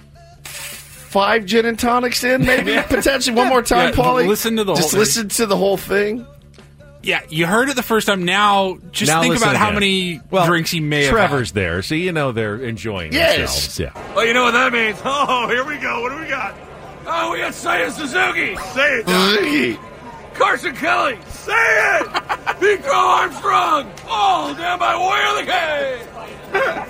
Speaker 11: five gin and tonics in, maybe, potentially. One more time,
Speaker 10: Yeah,
Speaker 11: Paulie.
Speaker 10: listen to the
Speaker 11: Just
Speaker 10: whole
Speaker 11: listen to the whole thing.
Speaker 10: Yeah, you heard it the first time. Now, just
Speaker 9: Now
Speaker 10: think
Speaker 9: listen
Speaker 10: about how
Speaker 9: again.
Speaker 10: many
Speaker 9: Well,
Speaker 10: drinks he may have
Speaker 9: Trevor's
Speaker 10: had.
Speaker 9: there, so you know they're enjoying
Speaker 11: Yes.
Speaker 9: themselves. Yeah.
Speaker 18: Well, you know what that means. Oh, here we go. What do we got? Oh, we got Seiya Suzuki. Say it, Donnie.
Speaker 11: Suzuki.
Speaker 18: Carson Kelly. Say it. Nico Armstrong. Oh, down by way of the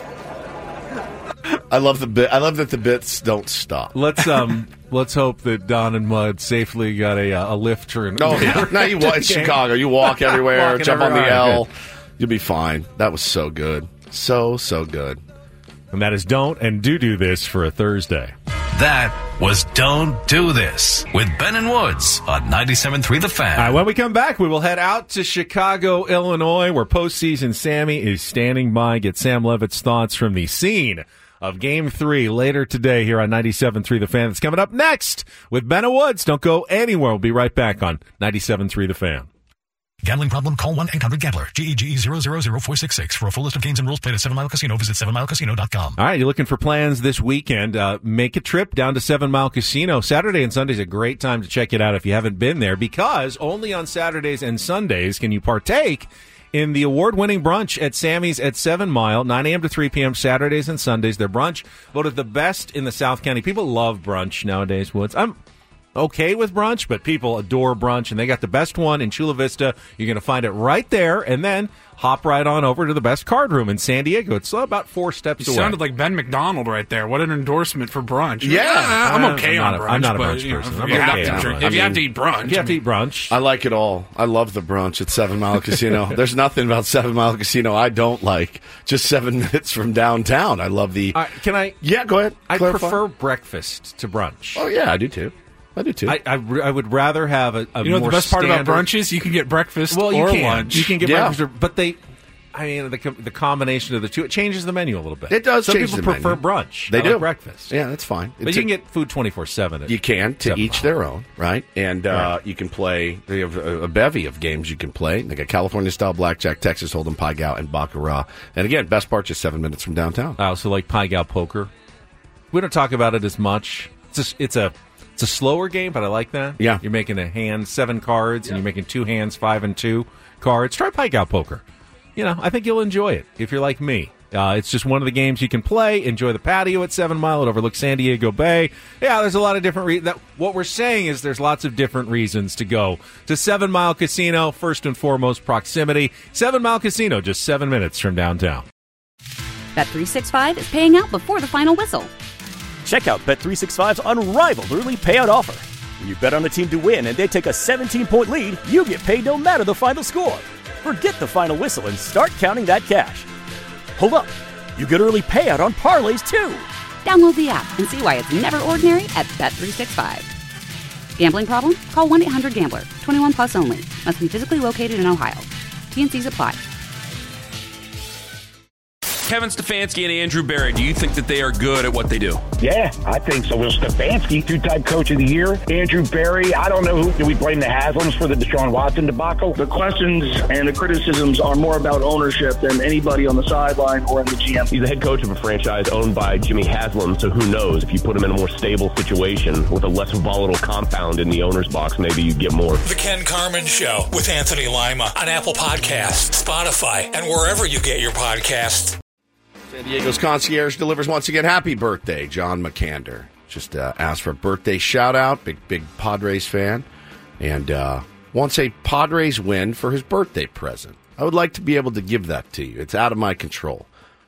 Speaker 18: cave.
Speaker 11: I love the bit. I love that the bits don't stop.
Speaker 9: Let's um, let's hope that Don and Mud safely got a uh, a lift turn.
Speaker 11: No, now you walk in Chicago. You walk everywhere,
Speaker 9: Walking
Speaker 11: jump on the
Speaker 9: everywhere.
Speaker 11: L. You'll be fine. That was so good. So, so good.
Speaker 9: And that is Don't and Do Do This for a Thursday.
Speaker 19: That was Don't Do This with Ben and Woods on ninety-seven point three The Fan.
Speaker 9: All right, when we come back, we will head out to Chicago, Illinois, where postseason Sammy is standing by. Get Sam Levitt's thoughts from the scene of Game three later today here on ninety-seven point three The Fan. It's coming up next with Ben and Woods. Don't go anywhere. We'll be right back on ninety-seven point three The Fan.
Speaker 8: Gambling problem? Call one eight hundred gambler. G E G E zero zero zero four six six. For a full list of games and rules, play at Seven Mile Casino. Visit seven mile casino dot com.
Speaker 9: All right, you're looking for plans this weekend. Uh, make a trip down to Seven Mile Casino. Saturday and Sunday is a great time to check it out if you haven't been there, because only on Saturdays and Sundays can you partake in the award-winning brunch at Sammy's at Seven Mile, nine a.m. to three p.m. Saturdays and Sundays. Their brunch voted the best in the South County. People love brunch nowadays, Woods. I'm okay with brunch, but people adore brunch, and they got the best one in Chula Vista. You're going to find it right there, and then hop right on over to the best card room in San Diego. It's about four steps
Speaker 10: You
Speaker 9: away.
Speaker 10: sounded like Ben McDonald right there. What an endorsement for brunch.
Speaker 11: Yeah.
Speaker 10: Ah, I'm okay
Speaker 9: I'm
Speaker 10: on
Speaker 9: not a-
Speaker 10: brunch.
Speaker 9: I'm not a
Speaker 10: but,
Speaker 9: brunch
Speaker 10: you know,
Speaker 9: person.
Speaker 10: if
Speaker 9: I'm
Speaker 10: you have
Speaker 9: okay
Speaker 10: to
Speaker 9: on
Speaker 10: drink-
Speaker 9: brunch.
Speaker 10: If you
Speaker 9: I
Speaker 10: have to
Speaker 9: mean,
Speaker 10: eat brunch.
Speaker 9: You have
Speaker 10: I
Speaker 9: to
Speaker 10: mean,
Speaker 9: eat brunch.
Speaker 11: I like it all. I love the brunch at Seven Mile Casino. There's nothing about Seven Mile Casino I don't like. Just seven minutes from downtown. I love the.
Speaker 9: All right, can I?
Speaker 11: Yeah, go ahead.
Speaker 9: I
Speaker 11: Clarify.
Speaker 9: prefer breakfast to brunch.
Speaker 11: Oh yeah, I do too. I do too.
Speaker 9: I, I, re- I would rather have a, a
Speaker 10: You know
Speaker 9: more
Speaker 10: the best part about
Speaker 9: standard-
Speaker 10: brunch is you can get breakfast
Speaker 9: Well, you
Speaker 10: or
Speaker 9: can.
Speaker 10: lunch.
Speaker 9: You can get
Speaker 11: Yeah.
Speaker 9: breakfast, or, but they. I mean, the co- the combination of the two, it changes the menu a little bit.
Speaker 11: It does
Speaker 9: Some
Speaker 11: change
Speaker 9: people
Speaker 11: the
Speaker 9: prefer
Speaker 11: menu.
Speaker 9: brunch.
Speaker 11: They
Speaker 9: I
Speaker 11: do
Speaker 9: like breakfast.
Speaker 11: Yeah, that's fine.
Speaker 9: But
Speaker 11: It's
Speaker 9: you
Speaker 11: a-
Speaker 9: can get food twenty-four seven.
Speaker 11: You can, to
Speaker 9: Seven
Speaker 11: each
Speaker 9: Mile.
Speaker 11: their own, right? And uh,
Speaker 9: Right.
Speaker 11: you can play. They have a, a bevy of games you can play. They got California style blackjack, Texas Hold'em, Pai Gow, and Baccarat. And again, best part just seven minutes from downtown.
Speaker 9: I also like Pai Gow poker. We don't talk about it as much. It's a, it's a it's a slower game, but I like that.
Speaker 11: Yeah.
Speaker 9: You're making a hand, seven cards, and you're making two hands, five and two cards. Try Pai Gow poker. You know, I think you'll enjoy it if you're like me. Uh, it's just one of the games you can play. Enjoy the patio at Seven Mile. It overlooks San Diego Bay. Yeah, there's a lot of different reasons. What we're saying is there's lots of different reasons to go to Seven Mile Casino. First and foremost, proximity. Seven Mile Casino, just seven minutes from downtown.
Speaker 1: Bet three sixty-five is paying out before the final whistle.
Speaker 2: Check out Bet three sixty-five's unrivaled early payout offer. When you bet on a team to win and they take a seventeen-point lead, you get paid no matter the final score. Forget the final whistle and start counting that cash. Hold up. You get early payout on parlays, too.
Speaker 1: Download the app and see why it's never ordinary at Bet three sixty-five. Gambling problem? Call one eight hundred gambler. twenty-one plus only. Must be physically located in Ohio. T and Cs apply.
Speaker 3: Kevin Stefanski and Andrew Barry, do you think that they are good at what they do?
Speaker 4: Yeah, I think so. Will Stefanski, two-time coach of the year. Andrew Barry, I don't know who. Do we blame the Haslams for the Deshaun Watson debacle?
Speaker 5: The questions and the criticisms are more about ownership than anybody on the sideline or in the G M.
Speaker 6: He's the head coach of a franchise owned by Jimmy Haslam, so who knows? If you put him in a more stable situation with a less volatile compound in the owner's box, maybe you get more.
Speaker 7: The Ken Carman Show with Anthony Lima on Apple Podcasts, Spotify, and wherever you get your podcasts.
Speaker 11: San Diego's concierge delivers once again. Happy birthday, John McCander. Just uh, asked for a birthday shout out. Big, big Padres fan. And uh, wants a Padres win for his birthday present. I would like to be able to give that to you. It's out of my control.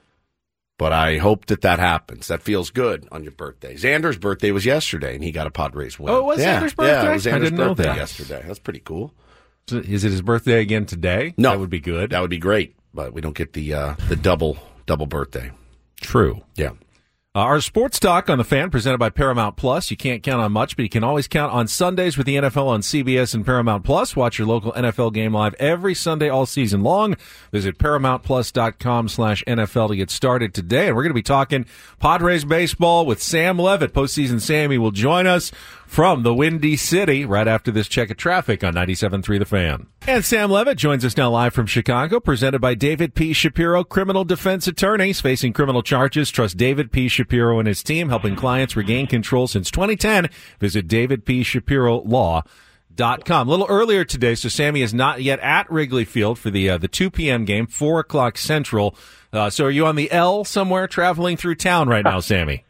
Speaker 11: But I hope that that happens. That feels good on your birthday. Xander's birthday was yesterday, and he got a Padres win.
Speaker 9: Oh, it was
Speaker 11: yeah.
Speaker 9: Xander's birthday?
Speaker 11: Yeah, it was Xander's
Speaker 9: I didn't know
Speaker 11: birthday
Speaker 9: that.
Speaker 11: yesterday. That's pretty cool.
Speaker 9: Is it his birthday again today?
Speaker 11: No.
Speaker 9: That would be good.
Speaker 11: That would be great, but we don't get the uh, the double double birthday.
Speaker 9: True.
Speaker 11: Yeah.
Speaker 9: Uh, our sports talk on the Fan, presented by Paramount Plus. You can't count on much, but you can always count on Sundays with the N F L on C B S and Paramount Plus. Watch your local N F L game live every Sunday all season long. Visit ParamountPlus.com slash NFL to get started today. And we're going to be talking Padres baseball with Sam Levitt. Postseason Sammy will join us from the Windy City right after this check of traffic on ninety-seven point three The Fan. And Sam Levitt joins us now live from Chicago, presented by David P. Shapiro, criminal defense attorneys facing criminal charges. Trust David P. Shapiro and his team, helping clients regain control since twenty ten. Visit david p shapiro law dot com. A little earlier today, so Sammy is not yet at Wrigley Field for the uh, the two p.m. game, four o'clock Central. Uh, so are you on the L somewhere traveling through town right now, Sammy?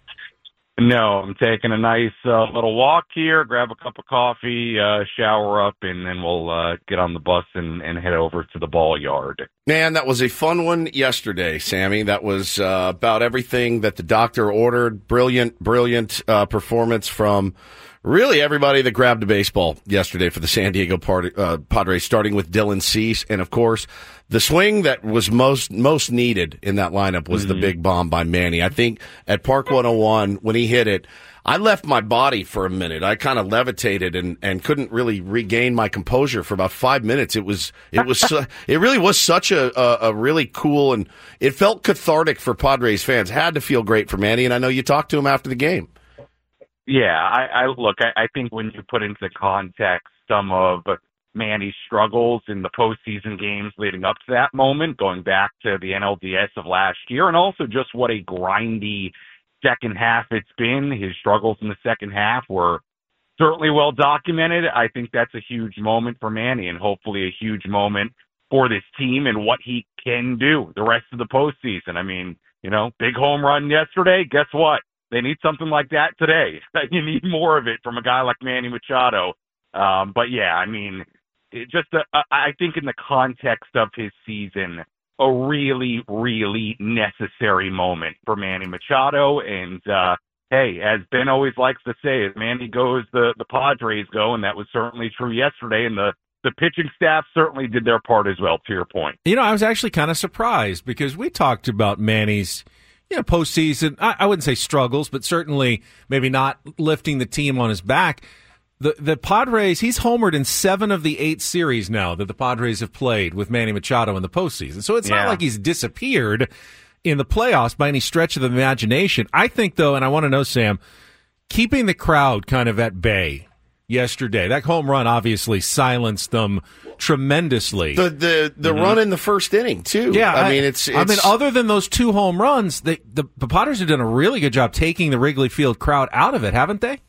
Speaker 20: No, I'm taking a nice uh, little walk here, grab a cup of coffee, uh, shower up, and then we'll uh, get on the bus and, and head over to the ball yard.
Speaker 11: Man, that was a fun one yesterday, Sammy. That was uh, about everything that the doctor ordered. Brilliant, brilliant uh, performance from really everybody that grabbed a baseball yesterday for the San Diego Part- uh, Padres, starting with Dylan Cease. And, of course, the swing that was most most needed in that lineup was mm-hmm. the big bomb by Manny. I think at Park one oh one, when he hit it, I left my body for a minute. I kind of levitated and, and couldn't really regain my composure for about five minutes. It was it was su- it really was such a, a a really cool, and it felt cathartic for Padres fans. Had to feel great for Manny, and I know you talked to him after the game.
Speaker 20: Yeah, I, I look, I, I think when you put into context some of Manny's struggles in the postseason games leading up to that moment, going back to the N L D S of last year, and also just what a grindy second half it's been. His struggles in the second half were certainly well documented. I think that's a huge moment for Manny, and hopefully a huge moment for this team and what he can do the rest of the postseason. I mean, you know, big home run yesterday. Guess what? They need something like that today. You need more of it from a guy like Manny Machado. Um, but yeah, I mean, it just uh, I think in the context of his season, a really, really necessary moment for Manny Machado. And uh, hey, as Ben always likes to say, as Manny goes, the the Padres go, and that was certainly true yesterday. And the the pitching staff certainly did their part as well. To your point,
Speaker 9: you know, I was actually kind of surprised because we talked about Manny's, you know, postseason, I, I wouldn't say struggles, but certainly maybe not lifting the team on his back. The the Padres, he's homered in seven of the eight series now that the Padres have played with Manny Machado in the postseason. So it's
Speaker 20: yeah.
Speaker 9: not like he's disappeared in the playoffs by any stretch of the imagination. I think, though, and I want to know, Sam, keeping the crowd kind of at bay yesterday, that home run obviously silenced them tremendously.
Speaker 11: The the the mm-hmm. run in the first inning too.
Speaker 9: Yeah,
Speaker 11: I,
Speaker 9: I
Speaker 11: mean it's, it's.
Speaker 9: I mean, other than those two home runs, they, the the Padres have done a really good job taking the Wrigley Field crowd out of it, haven't they?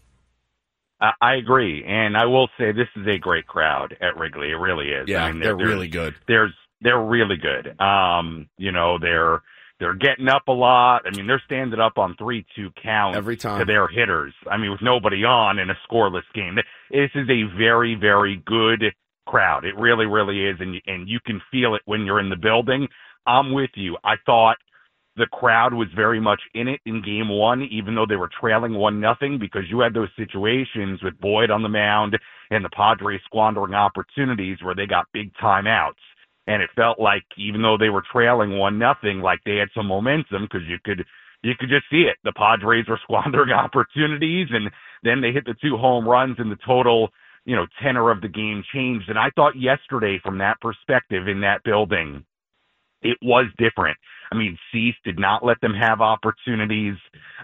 Speaker 20: Uh, I agree, and I will say this is a great crowd at Wrigley. It really is.
Speaker 11: Yeah,
Speaker 20: I mean,
Speaker 11: they're really good.
Speaker 20: There's they're really good. Um, you know, they're they're getting up a lot. I mean, they're standing up on three two count
Speaker 11: every time
Speaker 20: to their hitters. I mean, with nobody on in a scoreless game. This is a very, very good crowd. It really, really is, and and you can feel it when you're in the building. I'm with you. I thought the crowd was very much in it in game one, even though they were trailing one nothing, because you had those situations with Boyd on the mound and the Padres squandering opportunities where they got big timeouts. And it felt like even though they were trailing one nothing, like they had some momentum, because you could you could just see it. The Padres were squandering opportunities, and then they hit the two home runs, and the total, you know, tenor of the game changed. And I thought yesterday, from that perspective in that building, it was different. I mean, Cease did not let them have opportunities.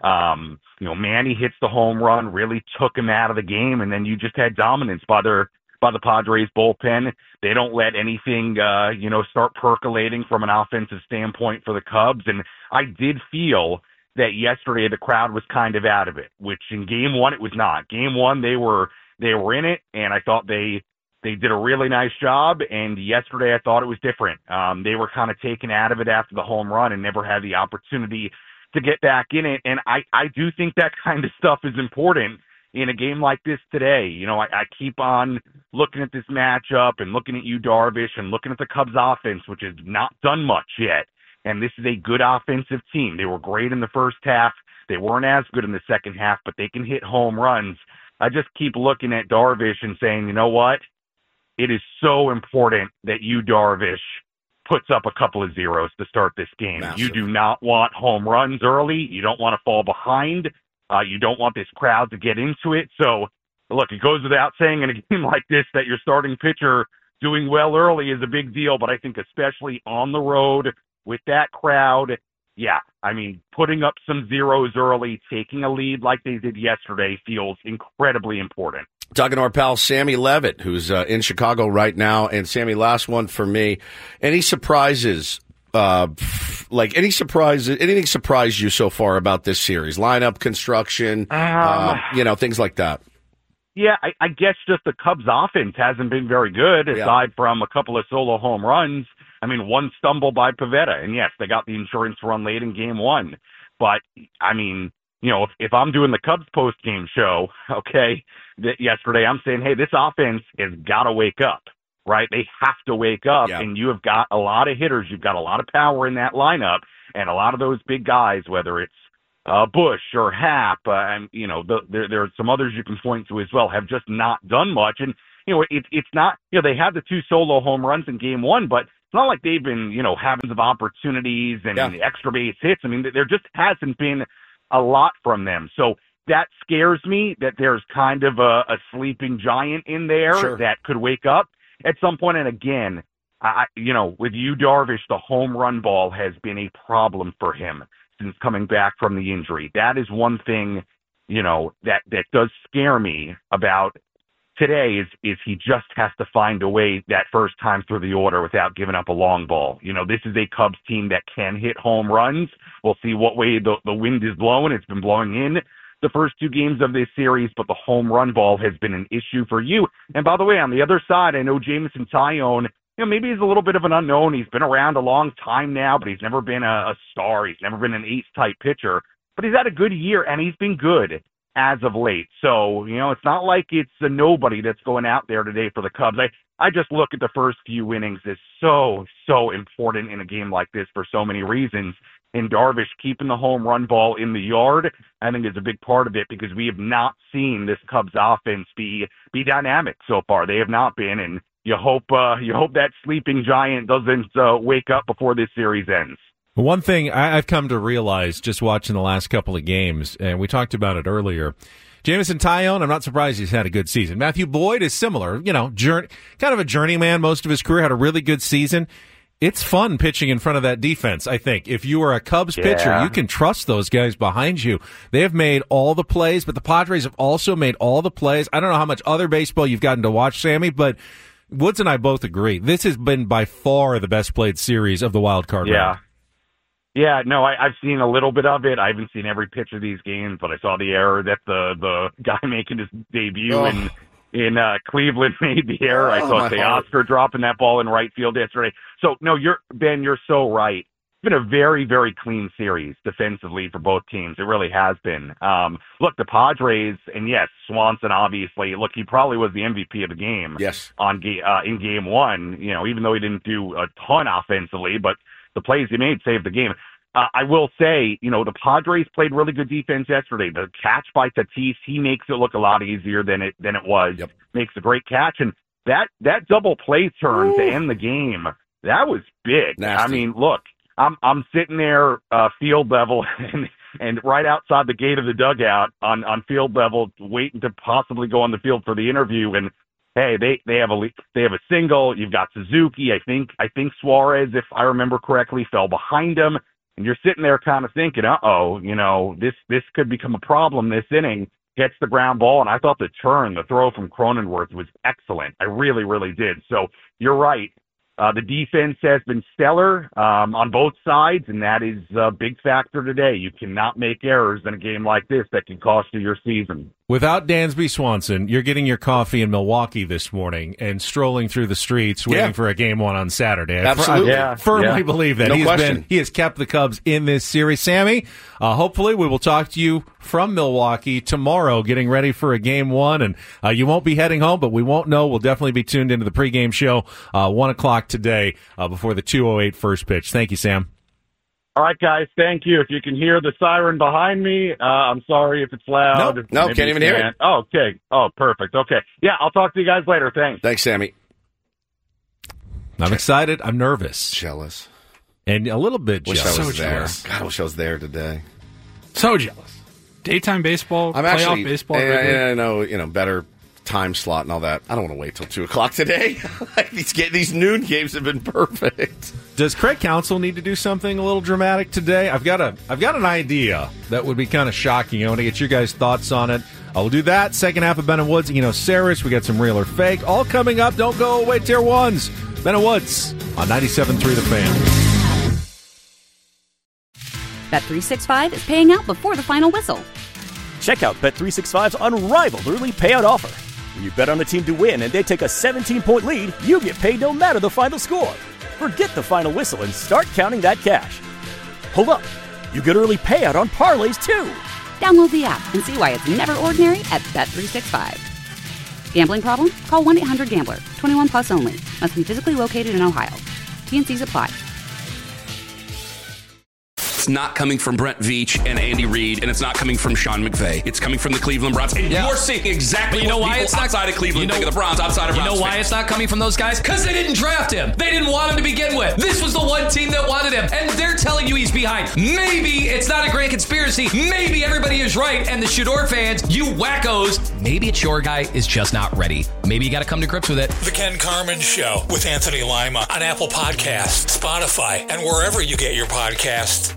Speaker 20: Um, you know, Manny hits the home run, really took him out of the game, and then you just had dominance by their by the Padres bullpen. They don't let anything, uh, you know, start percolating from an offensive standpoint for the Cubs. And I did feel that yesterday the crowd was kind of out of it, which in game one it was not. Game one they were they were in it, and I thought they. They did a really nice job, and yesterday I thought it was different. Um, they were kind of taken out of it after the home run and never had the opportunity to get back in it. And I, I do think that kind of stuff is important in a game like this today. You know, I, I keep on looking at this matchup and looking at you, Darvish, and looking at the Cubs offense, which has not done much yet. And this is a good offensive team. They were great in the first half. They weren't as good in the second half, but they can hit home runs. I just keep looking at Darvish and saying, you know what? It is so important that you, Darvish, puts up a couple of zeros to start this game.
Speaker 11: Massive.
Speaker 20: You do not want home runs early. You don't want to fall behind. Uh, you don't want this crowd to get into it. So, look, it goes without saying in a game like this that your starting pitcher doing well early is a big deal, but I think especially on the road with that crowd, yeah, I mean, putting up some zeros early, taking a lead like they did yesterday feels incredibly important.
Speaker 11: Talking to our pal Sammy Levitt, who's uh, in Chicago right now. And Sammy, last one for me. Any surprises, uh, like any surprises, anything surprised you so far about this series? Lineup construction, um, uh, you know, things like that.
Speaker 20: Yeah, I, I guess just the Cubs offense hasn't been very good aside yeah. from a couple of solo home runs. I mean, one stumble by Pivetta. And yes, they got the insurance run late in game one. But, I mean, you know, if, if I'm doing the Cubs post-game show, okay, that yesterday I'm saying, hey, this offense has got to wake up, right? They have to wake up, yeah. and you have got a lot of hitters. You've got a lot of power in that lineup, and a lot of those big guys, whether it's uh, Bush or Happ, uh, and, you know, the, there, there are some others you can point to as well, have just not done much. And, you know, it, it's not, you know, they had the two solo home runs in game one, but it's not like they've been, you know, having of opportunities and yeah. extra base hits. I mean, there just hasn't been a lot from them. So that scares me that there's kind of a, a sleeping giant in there sure. that could wake up at some point. And again, I, you know, with you, Darvish, the home run ball has been a problem for him since coming back from the injury. That is one thing, you know, that, that does scare me about today is, is he just has to find a way that first time through the order without giving up a long ball. You know, this is a Cubs team that can hit home runs. We'll see what way the, the wind is blowing. It's been blowing in the first two games of this series, but the home run ball has been an issue for you. And by the way, on the other side, I know Jameson Taillon, you know, maybe he's a little bit of an unknown. He's been around a long time now, but he's never been a, a star. He's never been an ace-type pitcher. But he's had a good year, and he's been good as of late. So, you know, it's not like it's a nobody that's going out there today for the Cubs. I, I just look at the first few innings as so, so important in a game like this for so many reasons. And Darvish keeping the home run ball in the yard, I think, is a big part of it because we have not seen this Cubs offense be be dynamic so far. They have not been, and you hope uh, you hope that sleeping giant doesn't uh, wake up before this series ends.
Speaker 9: One thing I've come to realize just watching the last couple of games, and we talked about it earlier, Jameson Taillon, I'm not surprised he's had a good season. Matthew Boyd is similar, you know, journey, kind of a journeyman most of his career, had a really good season. It's fun pitching in front of that defense, I think. If you are a Cubs yeah. pitcher, you can trust those guys behind you. They have made all the plays, but the Padres have also made all the plays. I don't know how much other baseball you've gotten to watch, Sammy, but Woods and I both agree. This has been by far the best played series of the wild card
Speaker 20: yeah.
Speaker 9: round.
Speaker 20: Yeah, no, I, I've seen a little bit of it. I haven't seen every pitch of these games, but I saw the error that the, the guy making his debut oh. in in uh, Cleveland made the error. Oh, I saw Teoscar dropping that ball in right field yesterday. So, no, you're Ben, you're so right. It's been a very, very clean series defensively for both teams. It really has been. Um, look, the Padres, and yes, Swanson, obviously, look, he probably was the M V P of the game
Speaker 11: yes.
Speaker 20: on ga- uh, in game one, you know, even though he didn't do a ton offensively, but the plays he made saved the game. Uh, I will say, you know, the Padres played really good defense yesterday. The catch by Tatis, he makes it look a lot easier than it than it was.
Speaker 11: Yep.
Speaker 20: Makes a great catch. And that, that double play turn Ooh. to end the game, that was big.
Speaker 11: Nasty.
Speaker 20: I mean, look, I'm I'm sitting there uh, field level and and right outside the gate of the dugout on, on field level, waiting to possibly go on the field for the interview. And hey, they, they have a they have a single. You've got Suzuki. I think I think Suarez, if I remember correctly, fell behind him. And you're sitting there kind of thinking, uh-oh, you know, this this could become a problem this inning. Gets the ground ball, and I thought the turn, the throw from Cronenworth was excellent. I really, really did. So you're right. Uh, the defense has been stellar um, on both sides, and that is a big factor today. You cannot make errors in a game like this that can cost you your season.
Speaker 9: Without Dansby Swanson, you're getting your coffee in Milwaukee this morning and strolling through the streets waiting
Speaker 11: Yeah.
Speaker 9: for a game one on Saturday. I
Speaker 11: Absolutely.
Speaker 9: fir- I
Speaker 11: Yeah.
Speaker 9: firmly
Speaker 11: Yeah.
Speaker 9: believe that.
Speaker 11: No
Speaker 9: He's
Speaker 11: question.
Speaker 9: been he has kept the Cubs in this series. Sammy, uh, hopefully we will talk to you from Milwaukee tomorrow, getting ready for a game one. And uh, you won't be heading home, but we won't know. We'll definitely be tuned into the pregame show, uh, one o'clock today uh, before the two oh eight first pitch. Thank you, Sam.
Speaker 20: All right, guys, thank you. If you can hear the siren behind me, uh, I'm sorry if it's loud.
Speaker 11: Nope. No,
Speaker 20: Maybe
Speaker 11: can't
Speaker 20: you
Speaker 11: even hear it.
Speaker 20: can't. Oh, okay. Oh, perfect. Okay. Yeah, I'll talk to you guys later. Thanks.
Speaker 11: Thanks, Sammy.
Speaker 9: I'm excited. I'm nervous.
Speaker 11: Jealous.
Speaker 9: And a little bit
Speaker 11: Wish
Speaker 9: jealous.
Speaker 11: I was
Speaker 10: So
Speaker 11: there.
Speaker 10: jealous.
Speaker 11: God, I wish I was there today.
Speaker 10: So jealous. Daytime baseball,
Speaker 11: I'm
Speaker 10: playoff
Speaker 11: actually,
Speaker 10: baseball.
Speaker 11: and,
Speaker 10: regular-
Speaker 11: and I know, you know, better time slot and all that. I don't want to wait till two o'clock today. these ga- these noon games have been perfect.
Speaker 9: Does Craig Counsell need to do something a little dramatic today? I've got a I've got an idea that would be kind of shocking. I want to get your guys' thoughts on it. I will do that. Second half of Ben and Woods, you know, Saris. We got some real or fake. All coming up. Don't go away. Tier ones. Ben and Woods on ninety-seven point three The Fan.
Speaker 1: Bet three sixty-five is paying out before the final whistle.
Speaker 2: Check out Bet three sixty-five's unrivaled early payout offer. When you bet on a team to win and they take a seventeen-point lead, you get paid no matter the final score. Forget the final whistle and start counting that cash. Hold up. You get early payout on parlays, too.
Speaker 1: Download the app and see why it's never ordinary at Bet three sixty-five. Gambling problem? Call one eight hundred gambler. twenty-one plus only. Must be physically located in Ohio. T N Cs apply.
Speaker 3: It's not coming from Brent Veach and Andy Reid, and it's not coming from Sean McVay. It's coming from the Cleveland Browns. And
Speaker 13: Yeah.
Speaker 3: you're seeing exactly
Speaker 13: But you know
Speaker 3: what
Speaker 13: why
Speaker 3: people
Speaker 13: it's not
Speaker 3: outside of Cleveland
Speaker 13: you know,
Speaker 3: think of the Browns, outside of
Speaker 13: You
Speaker 3: Browns
Speaker 13: know why
Speaker 3: fans.
Speaker 13: it's not coming from those guys? Because they didn't draft him. They didn't want him to begin with. This was the one team that wanted him, and they're telling you he's behind. Maybe it's not a grand conspiracy. Maybe everybody is right, and the Shador fans, you wackos, maybe it's your guy is just not ready. Maybe you got to come to grips with it.
Speaker 7: The Ken Carmen Show with Anthony Lima on Apple Podcasts, Spotify, and wherever you get your podcasts.